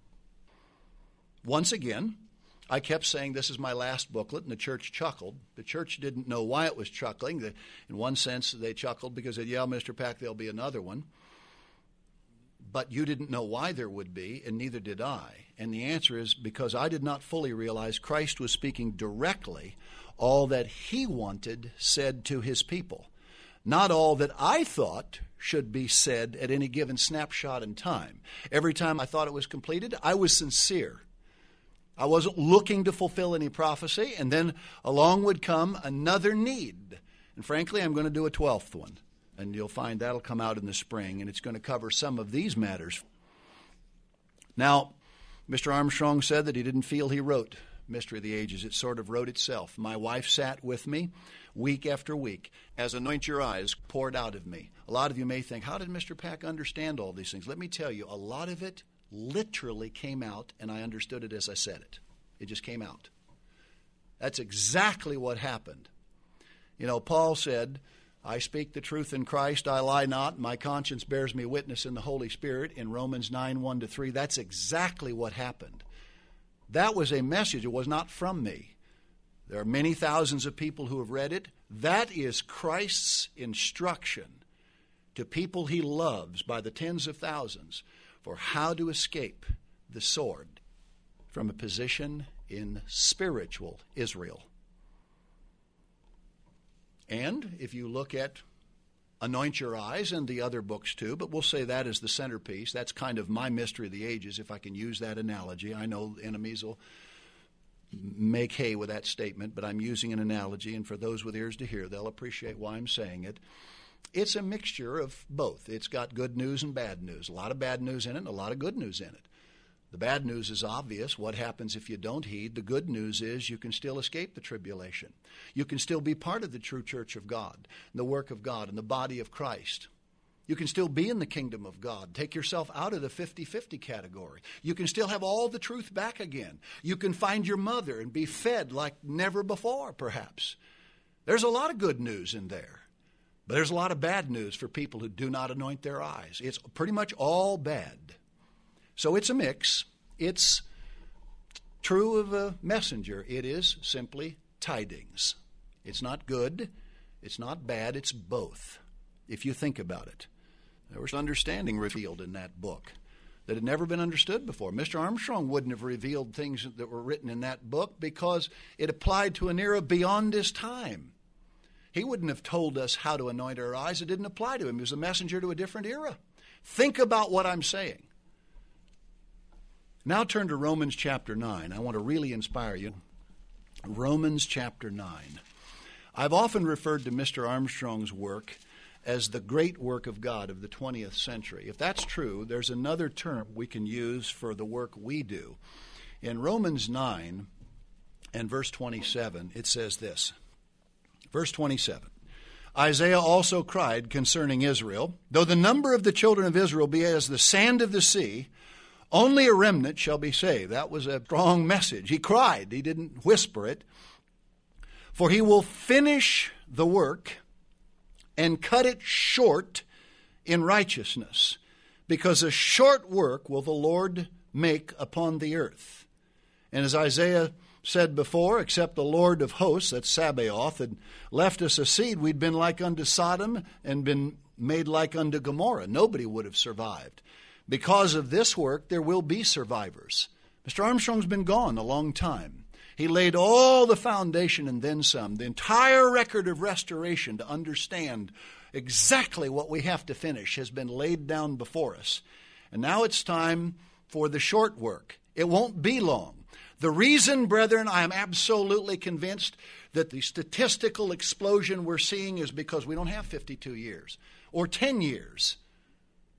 Once again, I kept saying this is my last booklet, and the church chuckled. The church didn't know why it was chuckling. In one sense, they chuckled because they said, yeah, Mister Pack, there'll be another one. But you didn't know why there would be, and neither did I. And the answer is because I did not fully realize Christ was speaking directly all that he wanted said to his people, not all that I thought should be said at any given snapshot in time. Every time I thought it was completed, I was sincere. I wasn't looking to fulfill any prophecy, and then along would come another need. And frankly, I'm going to do a twelfth one. And you'll find that'll come out in the spring, and it's going to cover some of these matters. Now, Mister Armstrong said that he didn't feel he wrote Mystery of the Ages. It sort of wrote itself. My wife sat with me week after week as Anoint Your Eyes poured out of me. A lot of you may think, how did Mister Pack understand all these things? Let me tell you, a lot of it literally came out, and I understood it as I said it. It just came out. That's exactly what happened. You know, Paul said, I speak the truth in Christ, I lie not, my conscience bears me witness in the Holy Spirit, in Romans nine, one to three. That's exactly what happened. That was a message. It was not from me. There are many thousands of people who have read it. That is Christ's instruction to people he loves by the tens of thousands for how to escape the sword from a position in spiritual Israel. And if you look at Anoint Your Eyes and the other books too, but we'll say that is the centerpiece. That's kind of my Mystery of the Ages, if I can use that analogy. I know enemies will make hay with that statement, but I'm using an analogy, and for those with ears to hear, they'll appreciate why I'm saying it. It's a mixture of both. It's got good news and bad news. A lot of bad news in it and a lot of good news in it. The bad news is obvious. What happens if you don't heed? The good news is you can still escape the tribulation. You can still be part of the true church of God, the work of God, and the body of Christ. You can still be in the kingdom of God. Take yourself out of the fifty-fifty category. You can still have all the truth back again. You can find your mother and be fed like never before, perhaps. There's a lot of good news in there. But there's a lot of bad news for people who do not anoint their eyes. It's pretty much all bad. So it's a mix. It's true of a messenger. It is simply tidings. It's not good. It's not bad. It's both, if you think about it. There was understanding revealed in that book that had never been understood before. Mister Armstrong wouldn't have revealed things that were written in that book because it applied to an era beyond his time. He wouldn't have told us how to anoint our eyes. It didn't apply to him. He was a messenger to a different era. Think about what I'm saying. Now turn to Romans chapter nine. I want to really inspire you. Romans chapter nine. I've often referred to Mister Armstrong's work as the great work of God of the twentieth century. If that's true, there's another term we can use for the work we do. In Romans nine and verse twenty-seven, it says this. Verse twenty-seven. Isaiah also cried concerning Israel, though the number of the children of Israel be as the sand of the sea, only a remnant shall be saved. That was a strong message. He cried. He didn't whisper it. For he will finish the work and cut it short in righteousness, because a short work will the Lord make upon the earth. And as Isaiah said before, except the Lord of hosts, that's Sabaoth, had left us a seed, we'd been like unto Sodom and been made like unto Gomorrah. Nobody would have survived. Because of this work, there will be survivors. Mister Armstrong's been gone a long time. He laid all the foundation and then some, the entire record of restoration to understand exactly what we have to finish has been laid down before us. And now it's time for the short work. It won't be long. The reason, brethren, I am absolutely convinced that the statistical explosion we're seeing is because we don't have fifty-two years or ten years.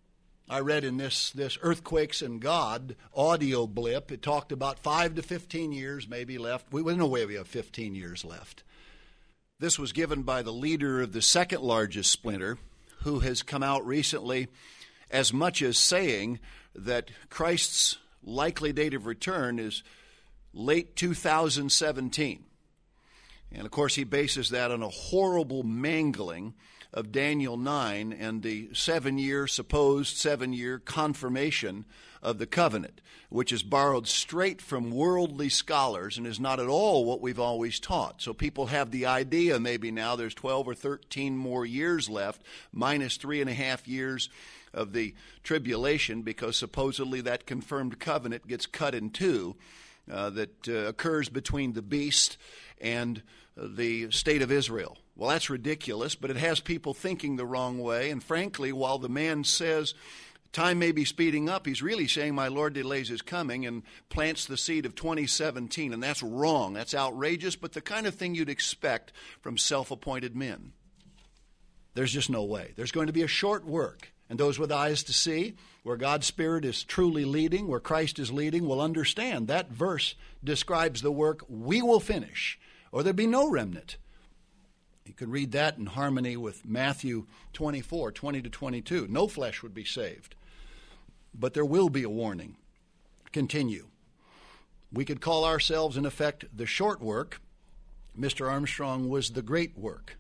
I read in this, this Earthquakes and God audio blip, it talked about five to fifteen years maybe left. We, no way we have fifteen years left. This was given by the leader of the second largest splinter, who has come out recently as much as saying that Christ's likely date of return is late two thousand seventeen. And of course he bases that on a horrible mangling of Daniel nine and the seven-year, supposed seven-year confirmation of the covenant, which is borrowed straight from worldly scholars and is not at all what we've always taught. So people have the idea maybe now there's twelve or thirteen more years left, minus three and a half years of the tribulation, because supposedly that confirmed covenant gets cut in two, uh, that uh, occurs between the beast and uh, the state of Israel. Well, that's ridiculous, but it has people thinking the wrong way. And frankly, while the man says time may be speeding up, he's really saying my Lord delays his coming and plants the seed of twenty seventeen. And that's wrong. That's outrageous, but the kind of thing you'd expect from self-appointed men. There's just no way. There's going to be a short work. And those with eyes to see, where God's Spirit is truly leading, where Christ is leading, will understand that verse describes the work we will finish, or there'll be no remnant. You can read that in harmony with Matthew twenty-four, twenty to twenty-two. No flesh would be saved. But there will be a warning. Continue. We could call ourselves, in effect, the short work. Mister Armstrong was the great work.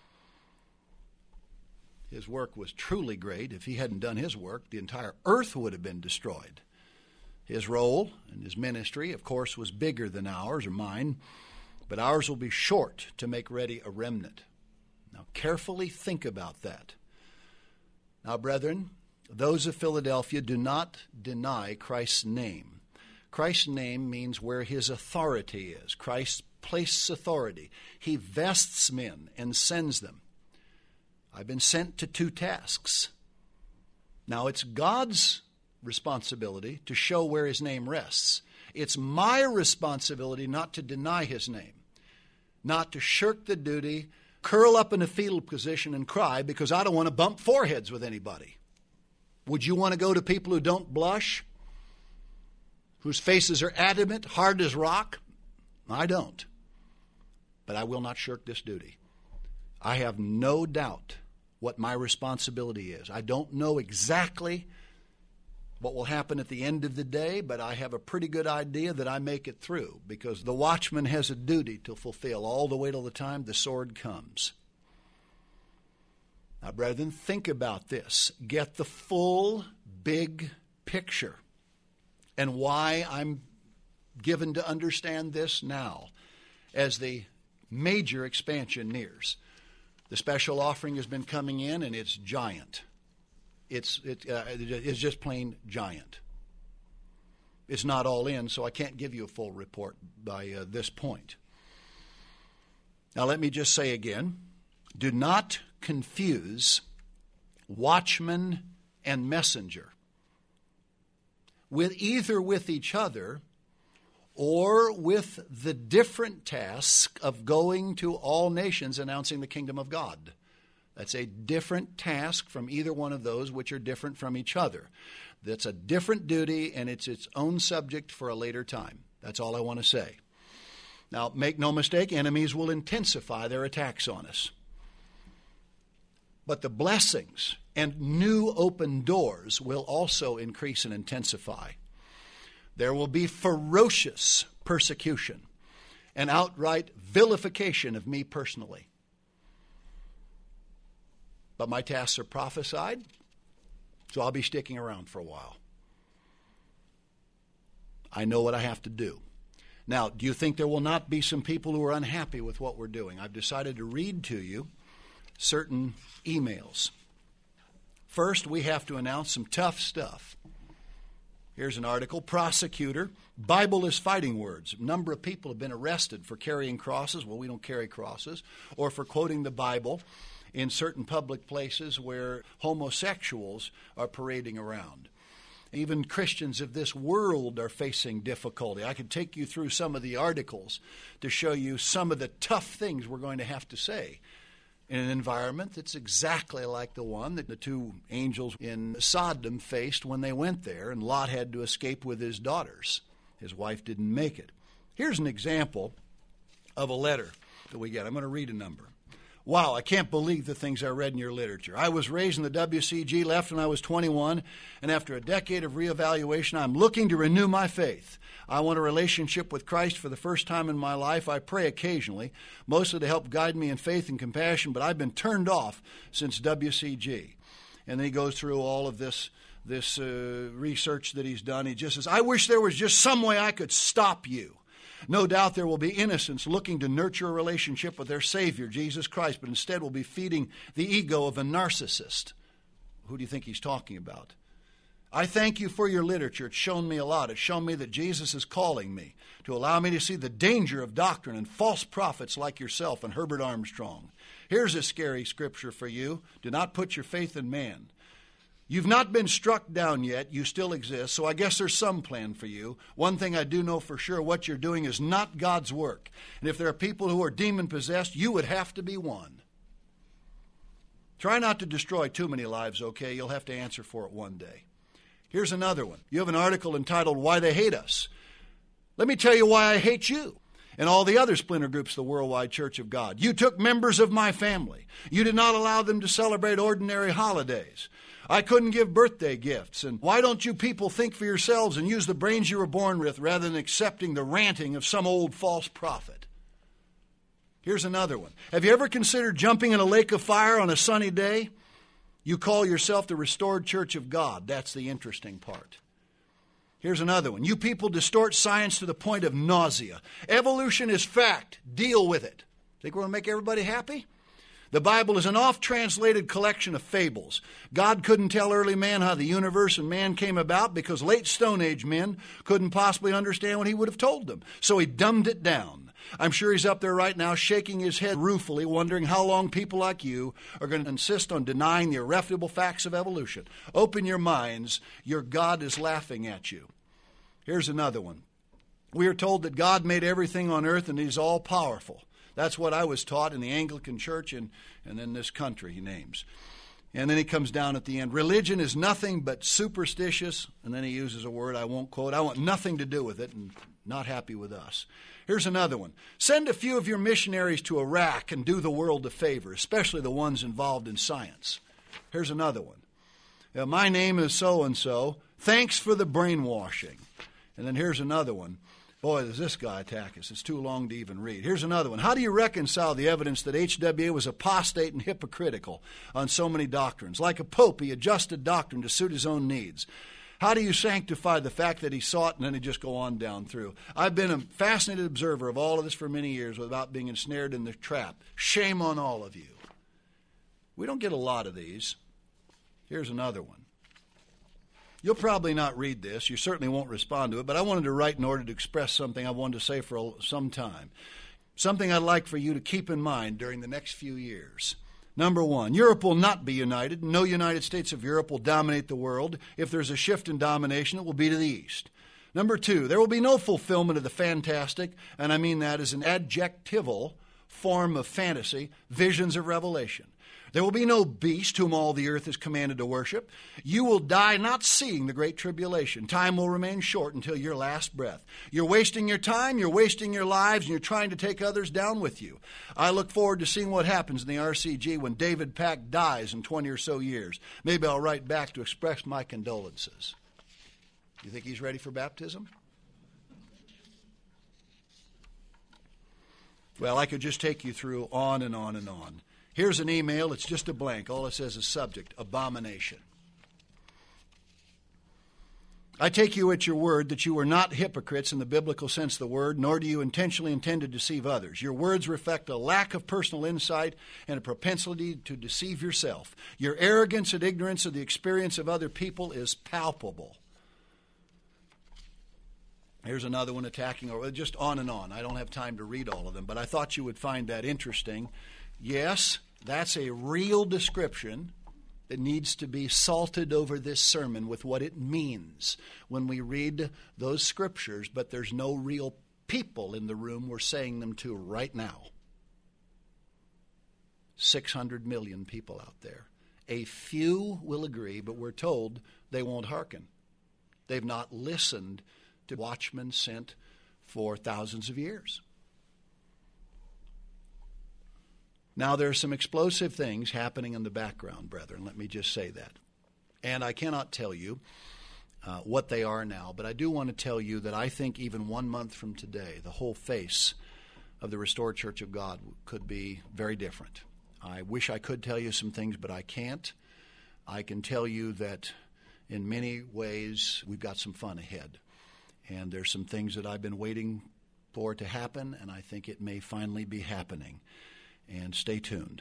His work was truly great. If he hadn't done his work, the entire earth would have been destroyed. His role and his ministry, of course, was bigger than ours or mine, but ours will be short to make ready a remnant. Now, carefully think about that. Now, brethren, those of Philadelphia, do not deny Christ's name. Christ's name means where his authority is. Christ places authority. He vests men and sends them. I've been sent to two tasks. Now, it's God's responsibility to show where his name rests. It's my responsibility not to deny his name, not to shirk the duty, curl up in a fetal position and cry because I don't want to bump foreheads with anybody. Would you want to go to people who don't blush, whose faces are adamant, hard as rock? I don't. But I will not shirk this duty. I have no doubt what my responsibility is. I don't know exactly what will happen at the end of the day, but I have a pretty good idea that I make it through, because the watchman has a duty to fulfill all the way till the time the sword comes. Now, brethren, think about this. Get the full big picture and why I'm given to understand this now as the major expansion nears. The special offering has been coming in, and it's giant. It's it, uh, it's just plain giant. It's not all in, so I can't give you a full report by uh, this point. Now, let me just say again, do not confuse watchman and messenger with either with each other or with the different task of going to all nations announcing the kingdom of God. That's a different task from either one of those, which are different from each other. That's a different duty, and it's its own subject for a later time. That's all I want to say. Now, make no mistake, enemies will intensify their attacks on us. But the blessings and new open doors will also increase and intensify. There will be ferocious persecution and outright vilification of me personally. But my tasks are prophesied, so I'll be sticking around for a while. I know what I have to do. Now, do you think there will not be some people who are unhappy with what we're doing? I've decided to read to you certain emails. First, we have to announce some tough stuff. Here's an article, Prosecutor, Bible is Fighting Words. A number of people have been arrested for carrying crosses. Well, we don't carry crosses. Or for quoting the Bible in certain public places where homosexuals are parading around. Even Christians of this world are facing difficulty. I could take you through some of the articles to show you some of the tough things we're going to have to say in an environment that's exactly like the one that the two angels in Sodom faced when they went there, and Lot had to escape with his daughters. His wife didn't make it. Here's an example of a letter that we get. I'm going to read a number. Wow, I can't believe the things I read in your literature. I was raised in the W C G, left when I was twenty-one, and after a decade of reevaluation, I'm looking to renew my faith. I want a relationship with Christ for the first time in my life. I pray occasionally, mostly to help guide me in faith and compassion, but I've been turned off since W C G. And then he goes through all of this, this uh, research that he's done. He just says, I wish there was just some way I could stop you. No doubt there will be innocents looking to nurture a relationship with their Savior, Jesus Christ, but instead will be feeding the ego of a narcissist. Who do you think he's talking about? I thank you for your literature. It's shown me a lot. It's shown me that Jesus is calling me to allow me to see the danger of doctrine and false prophets like yourself and Herbert Armstrong. Here's a scary scripture for you. Do not put your faith in man. You've not been struck down yet. You still exist, so I guess there's some plan for you. One thing I do know for sure, what you're doing is not God's work. And if there are people who are demon-possessed, you would have to be one. Try not to destroy too many lives, okay? You'll have to answer for it one day. Here's another one. You have an article entitled, Why They Hate Us. Let me tell you why I hate you and all the other splinter groups of the Worldwide Church of God. You took members of my family. You did not allow them to celebrate ordinary holidays. I couldn't give birthday gifts. And why don't you people think for yourselves and use the brains you were born with rather than accepting the ranting of some old false prophet? Here's another one. Have you ever considered jumping in a lake of fire on a sunny day? You call yourself the Restored Church of God. That's the interesting part. Here's another one. You people distort science to the point of nausea. Evolution is fact. Deal with it. Think we're going to make everybody happy? The Bible is an oft-translated collection of fables. God couldn't tell early man how the universe and man came about because late Stone Age men couldn't possibly understand what he would have told them. So he dumbed it down. I'm sure he's up there right now shaking his head ruefully, wondering how long people like you are going to insist on denying the irrefutable facts of evolution. Open your minds. Your God is laughing at you. Here's another one. We are told that God made everything on earth and he's all-powerful. That's what I was taught in the Anglican Church and, and in this country, he names. And then he comes down at the end. Religion is nothing but superstitious. And then he uses a word I won't quote. I want nothing to do with it and not happy with us. Here's another one. Send a few of your missionaries to Iraq and do the world a favor, especially the ones involved in science. Here's another one. Uh, my name is so-and-so. Thanks for the brainwashing. And then here's another one. Boy, does this guy attack us. It's too long to even read. Here's another one. How do you reconcile the evidence that H W A was apostate and hypocritical on so many doctrines? Like a pope, he adjusted doctrine to suit his own needs. How do you sanctify the fact that he saw it and then he just go on down through? I've been a fascinated observer of all of this for many years without being ensnared in the trap. Shame on all of you. We don't get a lot of these. Here's another one. You'll probably not read this. You certainly won't respond to it, but I wanted to write in order to express something I wanted to say for some time. Something I'd like for you to keep in mind during the next few years. Number one, Europe will not be united. No United States of Europe will dominate the world. If there's a shift in domination, it will be to the east. Number two, there will be no fulfillment of the fantastic, and I mean that as an adjectival form of fantasy, visions of revelation. There will be no beast whom all the earth is commanded to worship. You will die not seeing the great tribulation. Time will remain short until your last breath. You're wasting your time, you're wasting your lives, and you're trying to take others down with you. I look forward to seeing what happens in the R C G when David Pack dies in twenty or so years. Maybe I'll write back to express my condolences. You think he's ready for baptism? Well, I could just take you through on and on and on. Here's an email. It's just a blank. All it says is subject, abomination. I take you at your word that you are not hypocrites in the biblical sense of the word, nor do you intentionally intend to deceive others. Your words reflect a lack of personal insight and a propensity to deceive yourself. Your arrogance and ignorance of the experience of other people is palpable. Here's another one attacking, or just on and on. I don't have time to read all of them, but I thought you would find that interesting. Yes, that's a real description that needs to be salted over this sermon with what it means when we read those scriptures, but there's no real people in the room we're saying them to right now. six hundred million people out there. A few will agree, but we're told they won't hearken. They've not listened to watchmen sent for thousands of years. Now, there are some explosive things happening in the background, brethren. Let me just say that. And I cannot tell you uh, what they are now, but I do want to tell you that I think even one month from today, the whole face of the Restored Church of God could be very different. I wish I could tell you some things, but I can't. I can tell you that in many ways we've got some fun ahead. And there's some things that I've been waiting for to happen, and I think it may finally be happening. And stay tuned.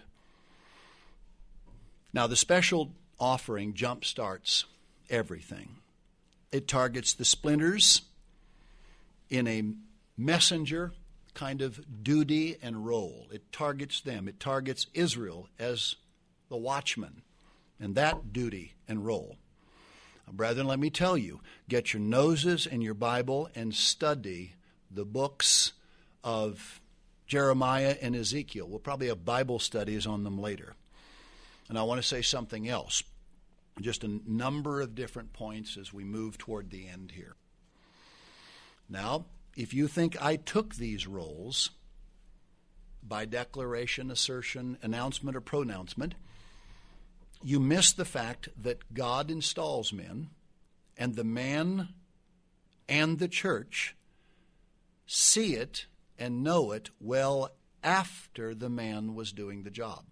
Now, the special offering jump-starts everything. It targets the splinters in a messenger kind of duty and role. It targets them. It targets Israel as the watchman and that duty and role. Now, brethren, let me tell you, get your noses in your Bible and study the books of Jeremiah and Ezekiel. We'll probably have Bible studies on them later. And I want to say something else, just a number of different points as we move toward the end here. Now, if you think I took these roles by declaration, assertion, announcement, or pronouncement, you miss the fact that God installs men, and the man and the church see it and know it well after the man was doing the job.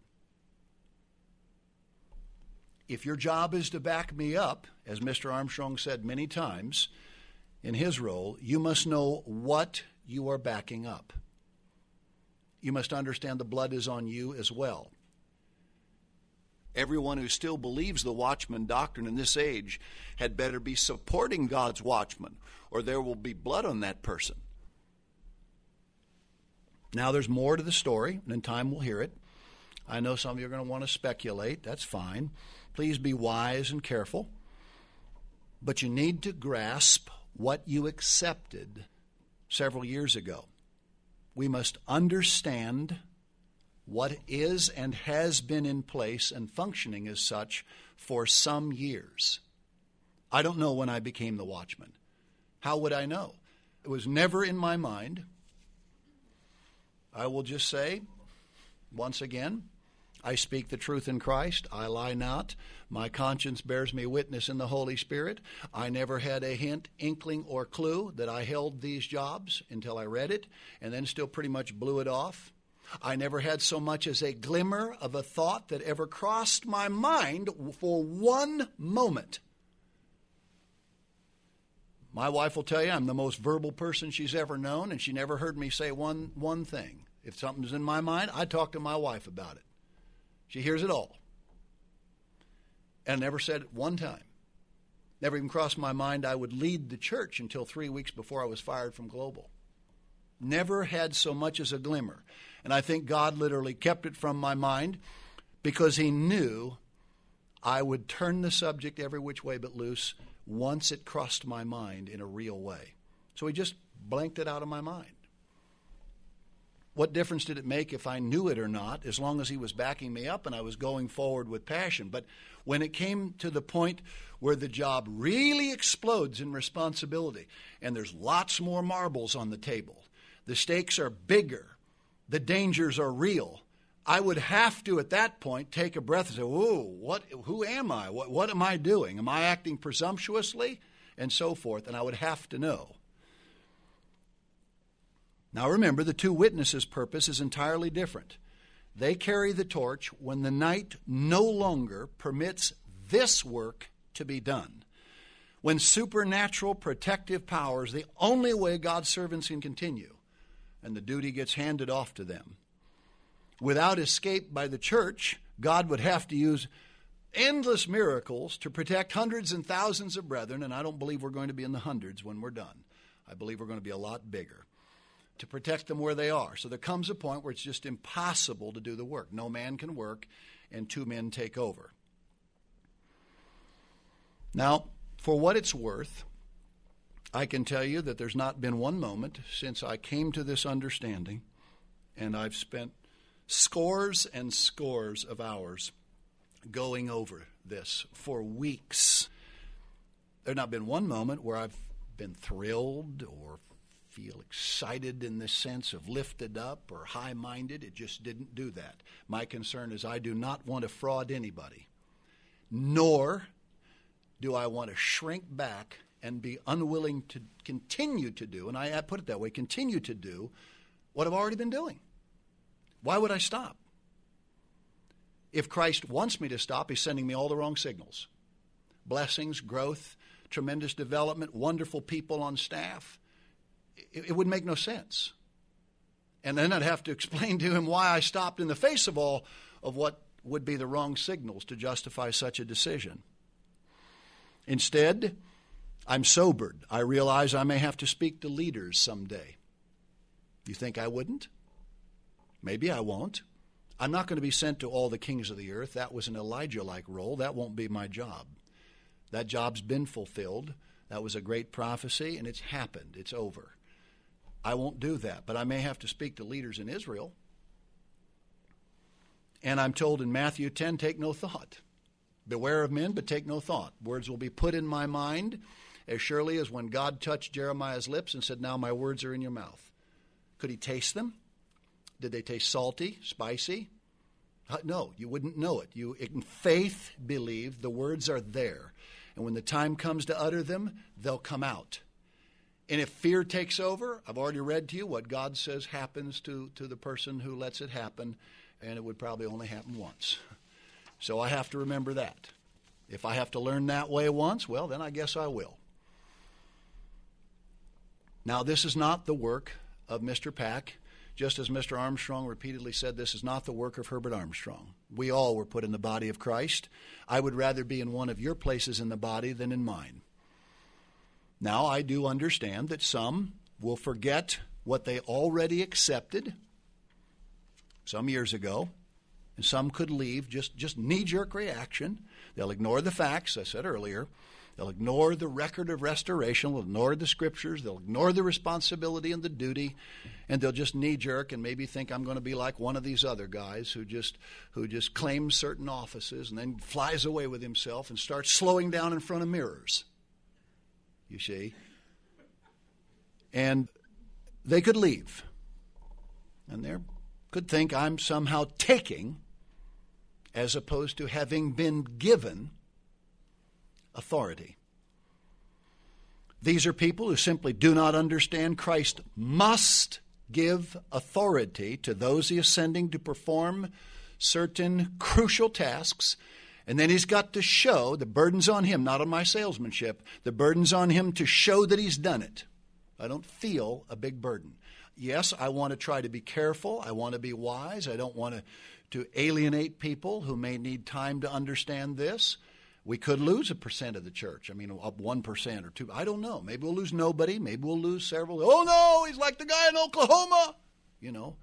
If your job is to back me up, as Mister Armstrong said many times in his role, you must know what you are backing up. You must understand the blood is on you as well. Everyone who still believes the watchman doctrine in this age had better be supporting God's watchman, or there will be blood on that person. Now, there's more to the story, and in time we'll hear it. I know some of you are going to want to speculate. That's fine. Please be wise and careful. But you need to grasp what you accepted several years ago. We must understand what is and has been in place and functioning as such for some years. I don't know when I became the watchman. How would I know? It was never in my mind. I will just say, once again, I speak the truth in Christ. I lie not. My conscience bears me witness in the Holy Spirit. I never had a hint, inkling, or clue that I held these jobs until I read it, and then still pretty much blew it off. I never had so much as a glimmer of a thought that ever crossed my mind for one moment. My wife will tell you I'm the most verbal person she's ever known, and she never heard me say one, one thing. If something's in my mind, I talk to my wife about it. She hears it all. And never said it one time. Never even crossed my mind I would lead the church until three weeks before I was fired from Global. Never had so much as a glimmer. And I think God literally kept it from my mind because he knew I would turn the subject every which way but loose once it crossed my mind in a real way. So he just blanked it out of my mind. What difference did it make if I knew it or not, as long as he was backing me up and I was going forward with passion? But when it came to the point where the job really explodes in responsibility and there's lots more marbles on the table, the stakes are bigger, the dangers are real, I would have to, at that point, take a breath and say, whoa, what, who am I? What, what am I doing? Am I acting presumptuously? And so forth. And I would have to know. Now remember, the two witnesses' purpose is entirely different. They carry the torch when the night no longer permits this work to be done. When supernatural protective power is the only way God's servants can continue, and the duty gets handed off to them. Without escape by the church, God would have to use endless miracles to protect hundreds and thousands of brethren, and I don't believe we're going to be in the hundreds when we're done. I believe we're going to be a lot bigger, to protect them where they are. So there comes a point where it's just impossible to do the work. No man can work, and two men take over. Now, for what it's worth, I can tell you that there's not been one moment since I came to this understanding, and I've spent scores and scores of hours going over this for weeks. There's not been one moment where I've been thrilled or feel excited in the sense of lifted up or high-minded. It just didn't do that. My concern is I do not want to fraud anybody, nor do I want to shrink back and be unwilling to continue to do, and I put it that way, continue to do what I've already been doing. Why would I stop? If Christ wants me to stop, he's sending me all the wrong signals. Blessings, growth, tremendous development, wonderful people on staff. It, it would make no sense. And then I'd have to explain to him why I stopped in the face of all of what would be the wrong signals to justify such a decision. Instead, I'm sobered. I realize I may have to speak to leaders someday. You think I wouldn't? Maybe I won't. I'm not going to be sent to all the kings of the earth. That was an Elijah-like role. That won't be my job. That job's been fulfilled. That was a great prophecy, and it's happened. It's over. I won't do that, but I may have to speak to leaders in Israel. And I'm told in Matthew ten, take no thought. Beware of men, but take no thought. Words will be put in my mind as surely as when God touched Jeremiah's lips and said, now my words are in your mouth. Could he taste them? Did they taste salty, spicy? No, you wouldn't know it. You, in faith, believe the words are there. And when the time comes to utter them, they'll come out. And if fear takes over, I've already read to you what God says happens to, to the person who lets it happen, and it would probably only happen once. So I have to remember that. If I have to learn that way once, well, then I guess I will. Now, this is not the work of Mister Pack. Just as Mister Armstrong repeatedly said, this is not the work of Herbert Armstrong. We all were put in the body of Christ. I would rather be in one of your places in the body than in mine. Now, I do understand that some will forget what they already accepted some years ago, and some could leave just, just knee-jerk reaction. They'll ignore the facts, I said earlier. They'll ignore the record of restoration. They'll ignore the scriptures. They'll ignore the responsibility and the duty, and they'll just knee-jerk and maybe think I'm going to be like one of these other guys who just who just claims certain offices and then flies away with himself and starts slowing down in front of mirrors. You see? And they could leave. And they could think I'm somehow taking, as opposed to having been given, authority. These are people who simply do not understand Christ must give authority to those he is sending to perform certain crucial tasks, and then he's got to show, the burden's on him, not on my salesmanship, the burden's on him to show that he's done it. I don't feel a big burden. Yes, I want to try to be careful. I want to be wise. I don't want to, to alienate people who may need time to understand this. We could lose a percent of the church. I mean, up one percent or two. I don't know. Maybe we'll lose nobody. Maybe we'll lose several. Oh, no, he's like the guy in Oklahoma. You know.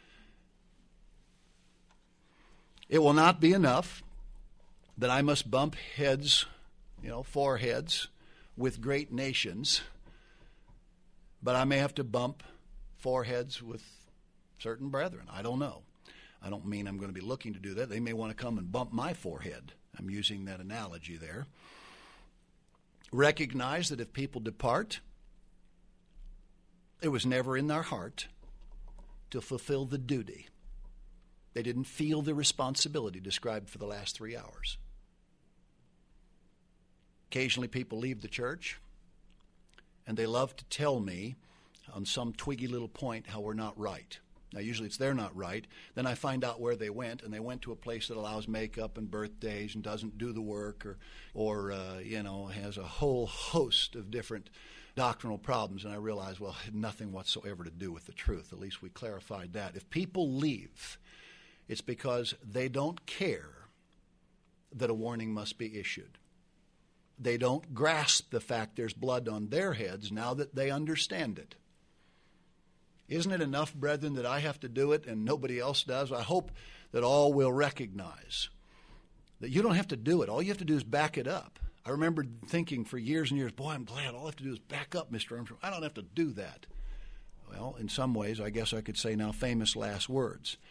It will not be enough that I must bump heads, you know, foreheads with great nations. But I may have to bump foreheads with certain brethren. I don't know. I don't mean I'm going to be looking to do that. They may want to come and bump my forehead. I'm using that analogy there. Recognize that if people depart, it was never in their heart to fulfill the duty. They didn't feel the responsibility described for the last three hours. Occasionally people leave the church, and they love to tell me on some twiggy little point how we're not right. Now, usually it's they're not right. Then I find out where they went, and they went to a place that allows makeup and birthdays and doesn't do the work, or, or uh, you know, has a whole host of different doctrinal problems. And I realize, well, it had nothing whatsoever to do with the truth. At least we clarified that. If people leave, it's because they don't care that a warning must be issued. They don't grasp the fact there's blood on their heads now that they understand it. Isn't it enough, brethren, that I have to do it and nobody else does? I hope that all will recognize that you don't have to do it. All you have to do is back it up. I remember thinking for years and years, boy, I'm glad all I have to do is back up Mister Armstrong. I don't have to do that. Well, in some ways, I guess I could say now famous last words.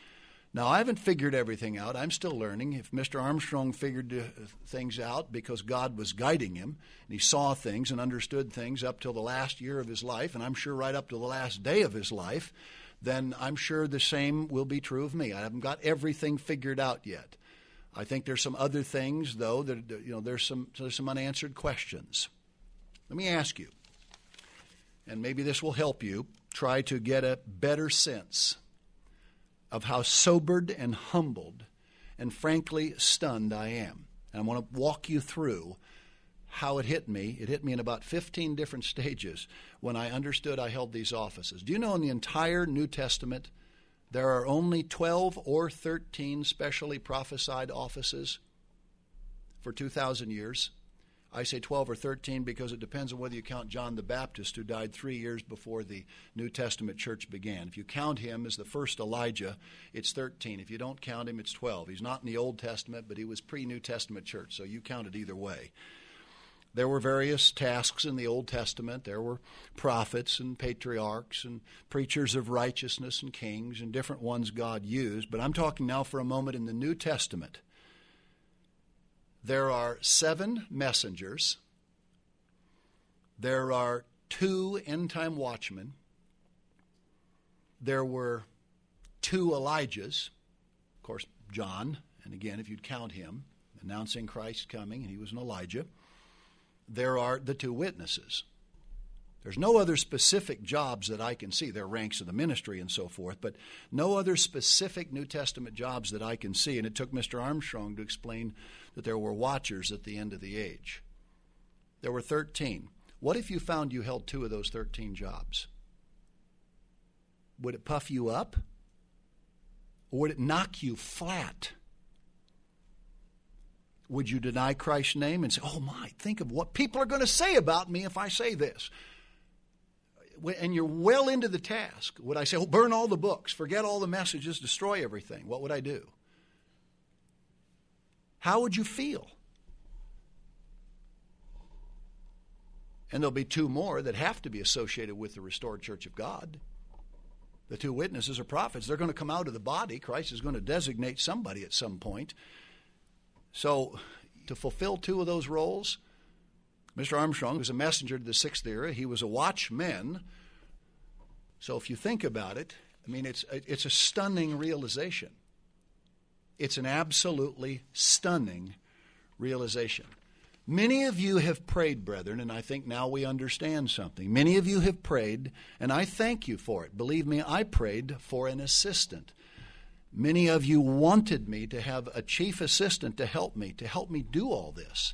Now, I haven't figured everything out. I'm still learning. If Mister Armstrong figured uh, things out because God was guiding him, and he saw things and understood things up till the last year of his life, and I'm sure right up to the last day of his life, then I'm sure the same will be true of me. I haven't got everything figured out yet. I think there's some other things, though, that, you know, there's some, there's some unanswered questions. Let me ask you, and maybe this will help you try to get a better sense of how sobered and humbled and frankly stunned I am. And I want to walk you through how it hit me. It hit me in about fifteen different stages when I understood I held these offices. Do you know in the entire New Testament there are only twelve or thirteen specially prophesied offices for two thousand years? I say twelve or thirteen because it depends on whether you count John the Baptist, who died three years before the New Testament church began. If you count him as the first Elijah, it's thirteen. If you don't count him, it's twelve. He's not in the Old Testament, but he was pre-New Testament church, so you count it either way. There were various tasks in the Old Testament. There were prophets and patriarchs and preachers of righteousness and kings and different ones God used. But I'm talking now for a moment in the New Testament. There are seven messengers. There are two end-time watchmen. There were two Elijahs. Of course, John, and again, if you'd count him, announcing Christ's coming, and he was an Elijah. There are the two witnesses. There's no other specific jobs that I can see. There are ranks of the ministry and so forth, but no other specific New Testament jobs that I can see. And it took Mister Armstrong to explain that there were watchers at the end of the age. There were thirteen. What if you found you held two of those thirteen jobs? Would it puff you up? Or would it knock you flat? Would you deny Christ's name and say, oh my, think of what people are going to say about me if I say this? And you're well into the task. Would I say, oh, burn all the books, forget all the messages, destroy everything? What would I do? How would you feel? And there'll be two more that have to be associated with the restored church of God. The two witnesses are prophets. They're going to come out of the body. Christ is going to designate somebody at some point. So to fulfill two of those roles, Mister Armstrong was a messenger to the sixth era. He was a watchman. So if you think about it, I mean, it's it's a stunning realization. It's an absolutely stunning realization. Many of you have prayed, brethren, and I think now we understand something. Many of you have prayed, and I thank you for it. Believe me, I prayed for an assistant. Many of you wanted me to have a chief assistant to help me, to help me do all this.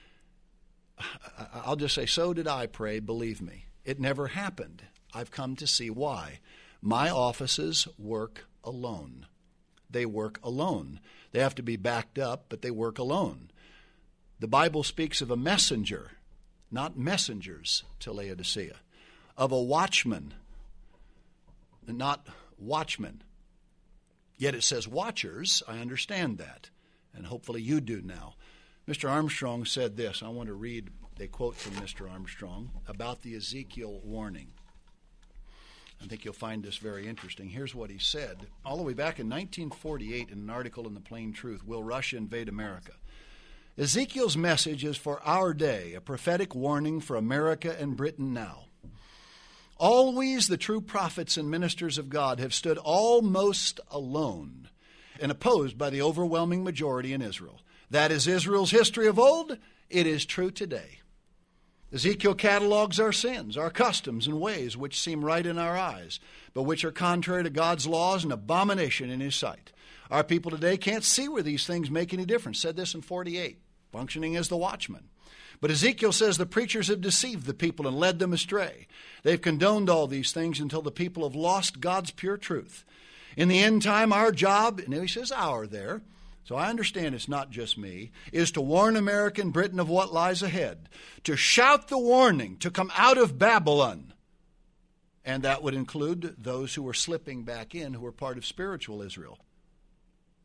I'll just say, so did I pray, believe me. It never happened. I've come to see why. My offices work alone. They work alone. They have to be backed up, but they work alone. The Bible speaks of a messenger, not messengers to Laodicea, of a watchman, not watchmen. Yet it says watchers. I understand that, and hopefully you do now. Mister Armstrong said this. I want to read a quote from Mister Armstrong about the Ezekiel warning. I think you'll find this very interesting. Here's what he said. All the way back in nineteen forty-eight in an article in the Plain Truth, Will Russia Invade America? Ezekiel's message is for our day, a prophetic warning for America and Britain now. Always the true prophets and ministers of God have stood almost alone and opposed by the overwhelming majority in Israel. That is Israel's history of old. It is true today. Ezekiel catalogs our sins, our customs and ways which seem right in our eyes, but which are contrary to God's laws and abomination in His sight. Our people today can't see where these things make any difference. Said this in forty-eight, functioning as the watchman. But Ezekiel says the preachers have deceived the people and led them astray. They've condoned all these things until the people have lost God's pure truth. In the end time, our job, and he says our there, so I understand it's not just me, is to warn America and Britain of what lies ahead, to shout the warning, to come out of Babylon. And that would include those who were slipping back in, who were part of spiritual Israel.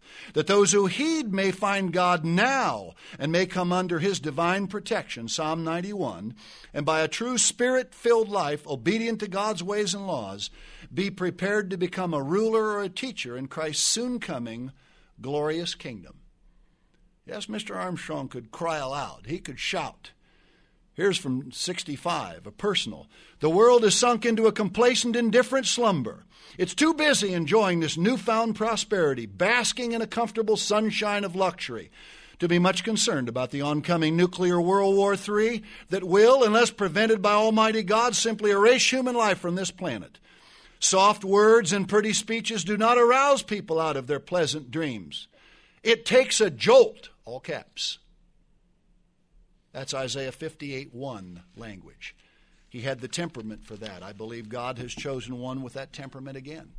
that those who heed may find God now and may come under his divine protection, Psalm ninety-one, and by a true Spirit-filled life, obedient to God's ways and laws, be prepared to become a ruler or a teacher in Christ's soon-coming glorious kingdom. Yes, Mister Armstrong could cry aloud. He could shout. Here's from sixty-five, a personal. The world is sunk into a complacent, indifferent slumber. It's too busy enjoying this newfound prosperity, basking in a comfortable sunshine of luxury, to be much concerned about the oncoming nuclear World War Three that will, unless prevented by Almighty God, simply erase human life from this planet. Soft words and pretty speeches do not arouse people out of their pleasant dreams. It takes a jolt, all caps. That's Isaiah fifty-eight one language. He had the temperament for that. I believe God has chosen one with that temperament again.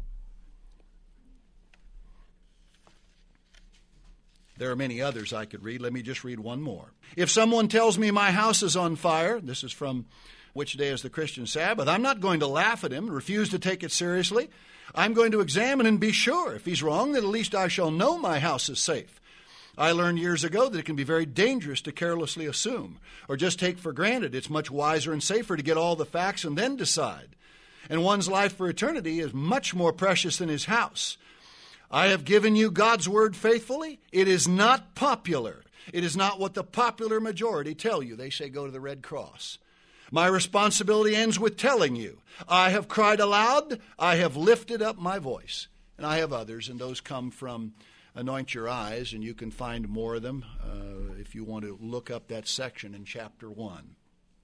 There are many others I could read. Let me just read one more. If someone tells me my house is on fire, this is from Which Day is the Christian Sabbath, I'm not going to laugh at him and refuse to take it seriously. I'm going to examine and be sure. If he's wrong, then at least I shall know my house is safe. I learned years ago that it can be very dangerous to carelessly assume or just take for granted. It's much wiser and safer to get all the facts and then decide. And one's life for eternity is much more precious than his house. I have given you God's word faithfully. It is not popular. It is not what the popular majority tell you. They say go to the Red Cross. My responsibility ends with telling you, I have cried aloud, I have lifted up my voice. And I have others, and those come from Anoint Your Eyes, and you can find more of them uh, if you want to look up that section in chapter one.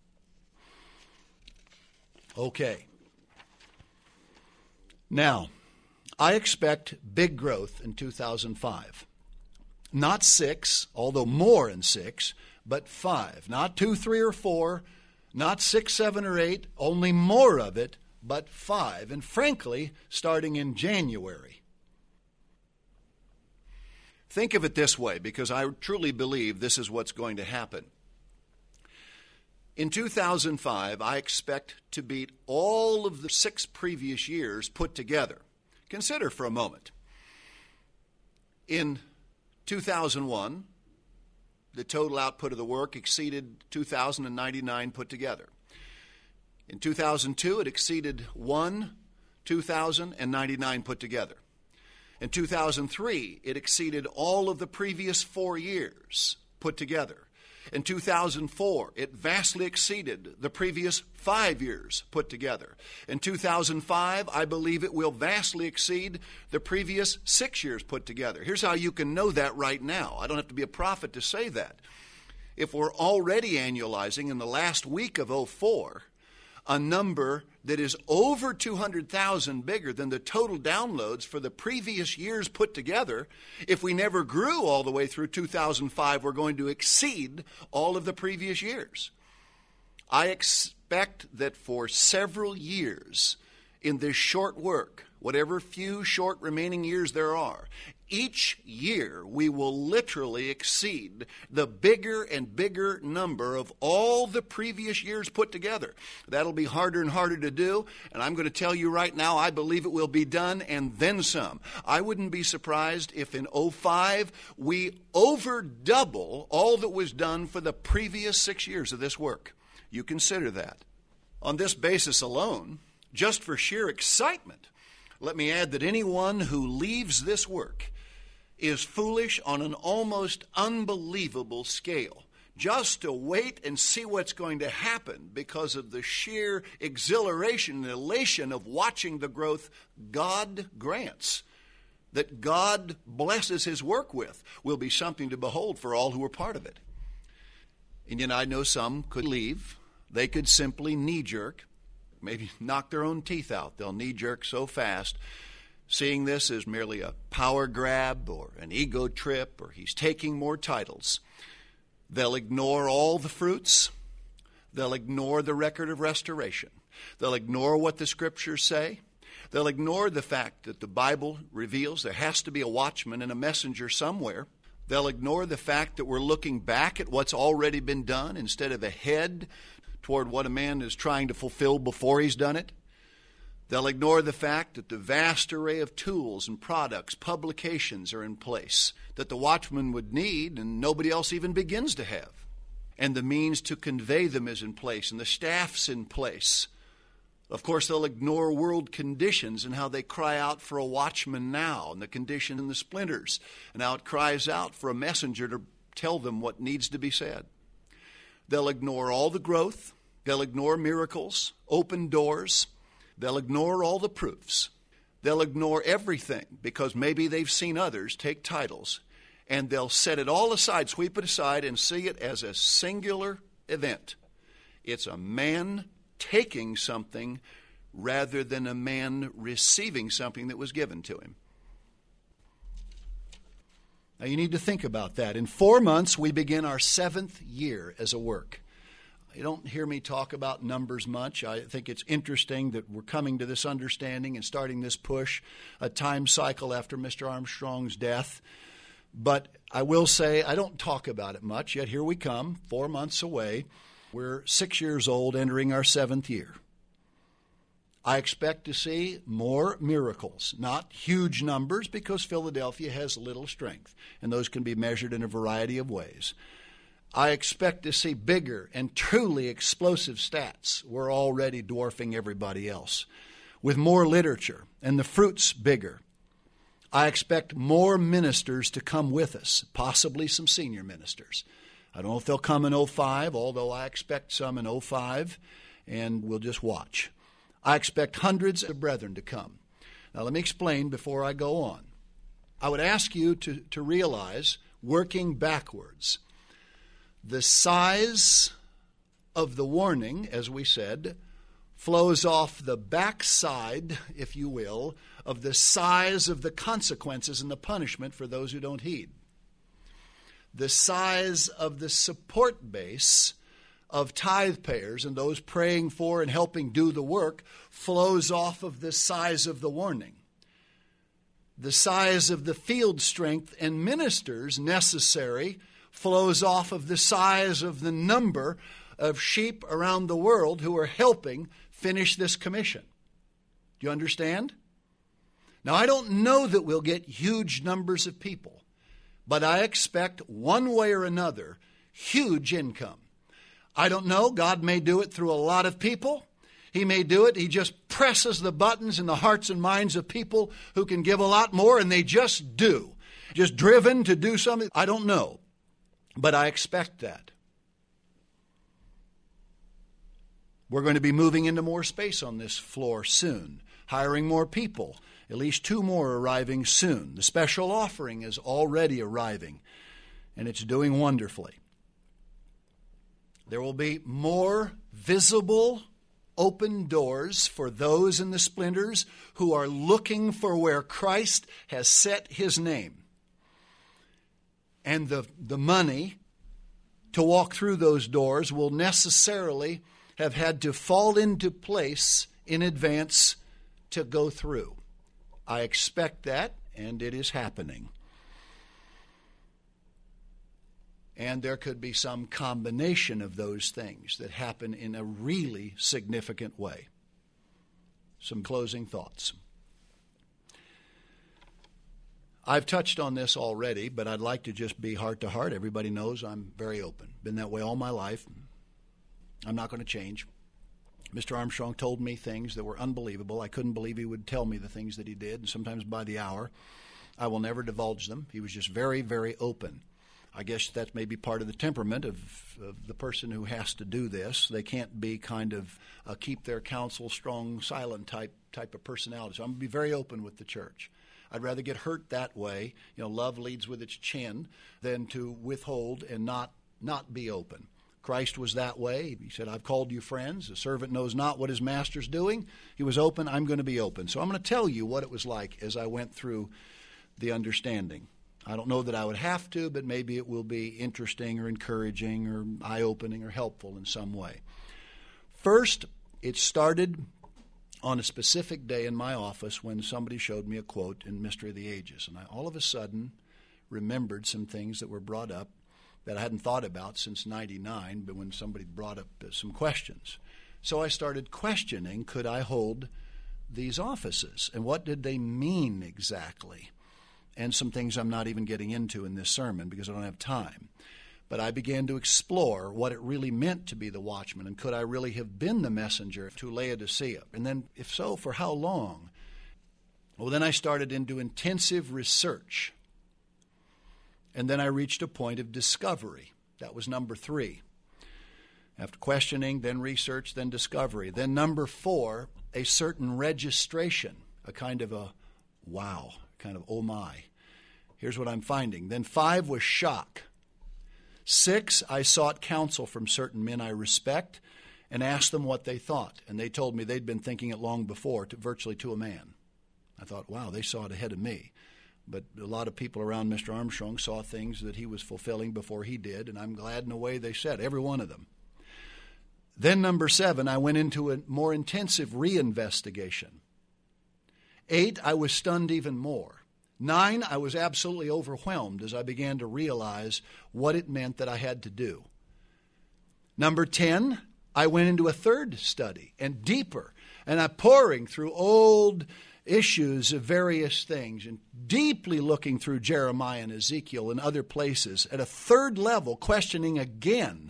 Okay. Now, I expect big growth in two thousand five. Not six, although more in six, but five. Not two, three, or four, not six, seven, or eight, only more of it, but five. And frankly, starting in January. Think of it this way, because I truly believe this is what's going to happen. In two thousand five, I expect to beat all of the six previous years put together. Consider for a moment. In two thousand one, the total output of the work exceeded two thousand ninety-nine put together. In two thousand two, it exceeded one, two thousand ninety-nine put together. In two thousand three, it exceeded all of the previous four years put together. In two thousand four, it vastly exceeded the previous five years put together. In two thousand five, I believe it will vastly exceed the previous six years put together. Here's how you can know that right now. I don't have to be a prophet to say that. If we're already annualizing in the last week of oh four, a number that is over two hundred thousand bigger than the total downloads for the previous years put together. If we never grew all the way through two thousand five, we're going to exceed all of the previous years. I expect that for several years in this short work, whatever few short remaining years there are, each year we will literally exceed the bigger and bigger number of all the previous years put together. That'll be harder and harder to do, and I'm going to tell you right now, I believe it will be done and then some. I wouldn't be surprised if in oh five we over double all that was done for the previous six years of this work. You consider that. On this basis alone, just for sheer excitement, let me add that anyone who leaves this work is foolish on an almost unbelievable scale. Just to wait and see what's going to happen because of the sheer exhilaration and elation of watching the growth God grants, that God blesses his work with, will be something to behold for all who are part of it. And yet I know some could leave. They could simply knee-jerk, maybe knock their own teeth out. They'll knee-jerk so fast, seeing this as merely a power grab or an ego trip or he's taking more titles. They'll ignore all the fruits. They'll ignore the record of restoration. They'll ignore what the scriptures say. They'll ignore the fact that the Bible reveals there has to be a watchman and a messenger somewhere. They'll ignore the fact that we're looking back at what's already been done instead of ahead toward what a man is trying to fulfill before he's done it. They'll ignore the fact that the vast array of tools and products, publications are in place that the watchman would need and nobody else even begins to have. And the means to convey them is in place and the staff's in place. Of course, they'll ignore world conditions and how they cry out for a watchman now and the condition in the splinters and how it cries out for a messenger to tell them what needs to be said. They'll ignore all the growth. They'll ignore miracles, open doors. They'll ignore all the proofs. They'll ignore everything because maybe they've seen others take titles. And they'll set it all aside, sweep it aside, and see it as a singular event. It's a man taking something rather than a man receiving something that was given to him. Now you need to think about that. In four months, we begin our seventh year as a work. You don't hear me talk about numbers much. I think it's interesting that we're coming to this understanding and starting this push, a time cycle after Mister Armstrong's death. But I will say I don't talk about it much, yet here we come, four months away. We're six years old, entering our seventh year. I expect to see more miracles, not huge numbers because Philadelphia has little strength, and those can be measured in a variety of ways. I expect to see bigger and truly explosive stats. We're already dwarfing everybody else. With more literature and the fruits bigger. I expect more ministers to come with us, possibly some senior ministers. I don't know if they'll come in oh five, although I expect some in oh five, and we'll just watch. I expect hundreds of brethren to come. Now let me explain before I go on. I would ask you to, to realize, working backwards, the size of the warning, as we said, flows off the backside, if you will, of the size of the consequences and the punishment for those who don't heed. The size of the support base of tithe payers and those praying for and helping do the work flows off of the size of the warning. The size of the field strength and ministers necessary flows off of the size of the number of sheep around the world who are helping finish this commission. Do you understand? Now, I don't know that we'll get huge numbers of people, but I expect one way or another huge income. I don't know. God may do it through a lot of people. He may do it. He just presses the buttons in the hearts and minds of people who can give a lot more, and they just do. Just driven to do something. I don't know, but I expect that. We're going to be moving into more space on this floor soon, hiring more people, at least two more arriving soon. The special offering is already arriving, and it's doing wonderfully. There will be more visible open doors for those in the splinters who are looking for where Christ has set his name. And the, the money to walk through those doors will necessarily have had to fall into place in advance to go through. I expect that, and it is happening. And there could be some combination of those things that happen in a really significant way. Some closing thoughts. I've touched on this already, but I'd like to just be heart to heart. Everybody knows I'm very open. Been that way all my life. I'm not going to change. Mister Armstrong told me things that were unbelievable. I couldn't believe he would tell me the things that he did, and sometimes by the hour. I will never divulge them. He was just very, very open. I guess that may be part of the temperament of, of the person who has to do this. They can't be kind of a keep their counsel strong, silent type type of personality. So I'm going to be very open with the church. I'd rather get hurt that way. You know, love leads with its chin than to withhold and not not be open. Christ was that way. He said, I've called you friends. A servant knows not what his master's doing. He was open. I'm going to be open. So I'm going to tell you what it was like as I went through the understanding. I don't know that I would have to, but maybe it will be interesting or encouraging or eye-opening or helpful in some way. First, it started on a specific day in my office when somebody showed me a quote in Mystery of the Ages. And I all of a sudden remembered some things that were brought up that I hadn't thought about since ninety-nine, but when somebody brought up some questions. So I started questioning, could I hold these offices and what did they mean exactly, and some things I'm not even getting into in this sermon because I don't have time. But I began to explore what it really meant to be the watchman, and could I really have been the messenger to Laodicea? And then, if so, for how long? Well, then I started into intensive research. And then I reached a point of discovery. That was number three. After questioning, then research, then discovery. Then number four, a certain registration, a kind of a wow, kind of oh my. Here's what I'm finding. Then five was shock. Six, I sought counsel from certain men I respect and asked them what they thought. And they told me they'd been thinking it long before, to, virtually to a man. I thought, wow, they saw it ahead of me. But a lot of people around Mister Armstrong saw things that he was fulfilling before he did, and I'm glad in a way they said, every one of them. Then number seven, I went into a more intensive reinvestigation. Eight, I was stunned even more. Nine, I was absolutely overwhelmed as I began to realize what it meant that I had to do. Number ten, I went into a third study and deeper, and I'm pouring through old issues of various things and deeply looking through Jeremiah and Ezekiel and other places at a third level, questioning again.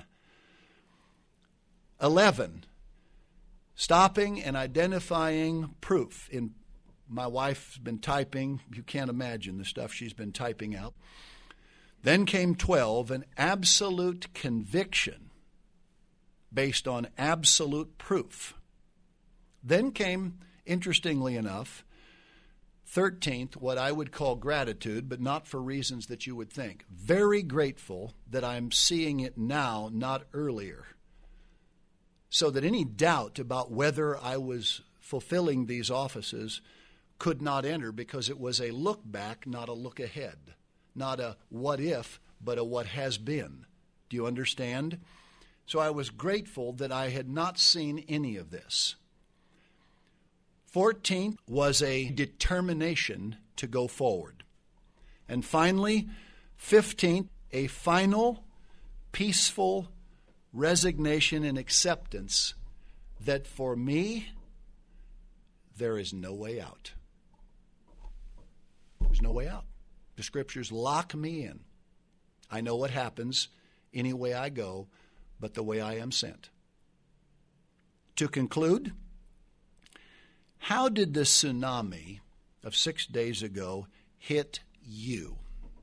Eleven, stopping and identifying proof. In my wife's been typing. You can't imagine the stuff she's been typing out. Then came twelve, an absolute conviction based on absolute proof. Then came, interestingly enough, thirteenth, what I would call gratitude, but not for reasons that you would think. Very grateful that I'm seeing it now, not earlier. So that any doubt about whether I was fulfilling these offices could not enter, because it was a look back, not a look ahead. Not a what if, but a what has been. Do you understand? So I was grateful that I had not seen any of this. fourteenth was a determination to go forward. And finally, fifteenth, a final, peaceful resignation and acceptance that for me, there is no way out. There's no way out. The Scriptures lock me in. I know what happens any way I go, but the way I am sent. To conclude, how did the tsunami of six days ago hit you?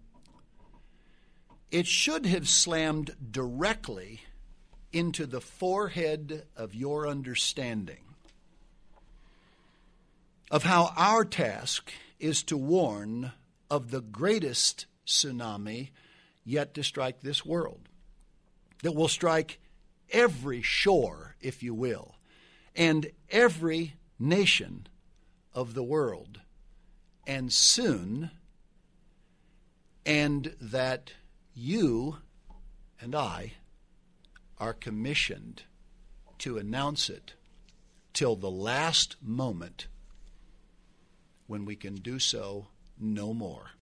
It should have slammed directly into the forehead of your understanding of how our task is to warn of the greatest tsunami yet to strike this world, that will strike every shore, if you will, and every nation of the world, and soon, and that you and I are commissioned to announce it till the last moment when we can do so no more.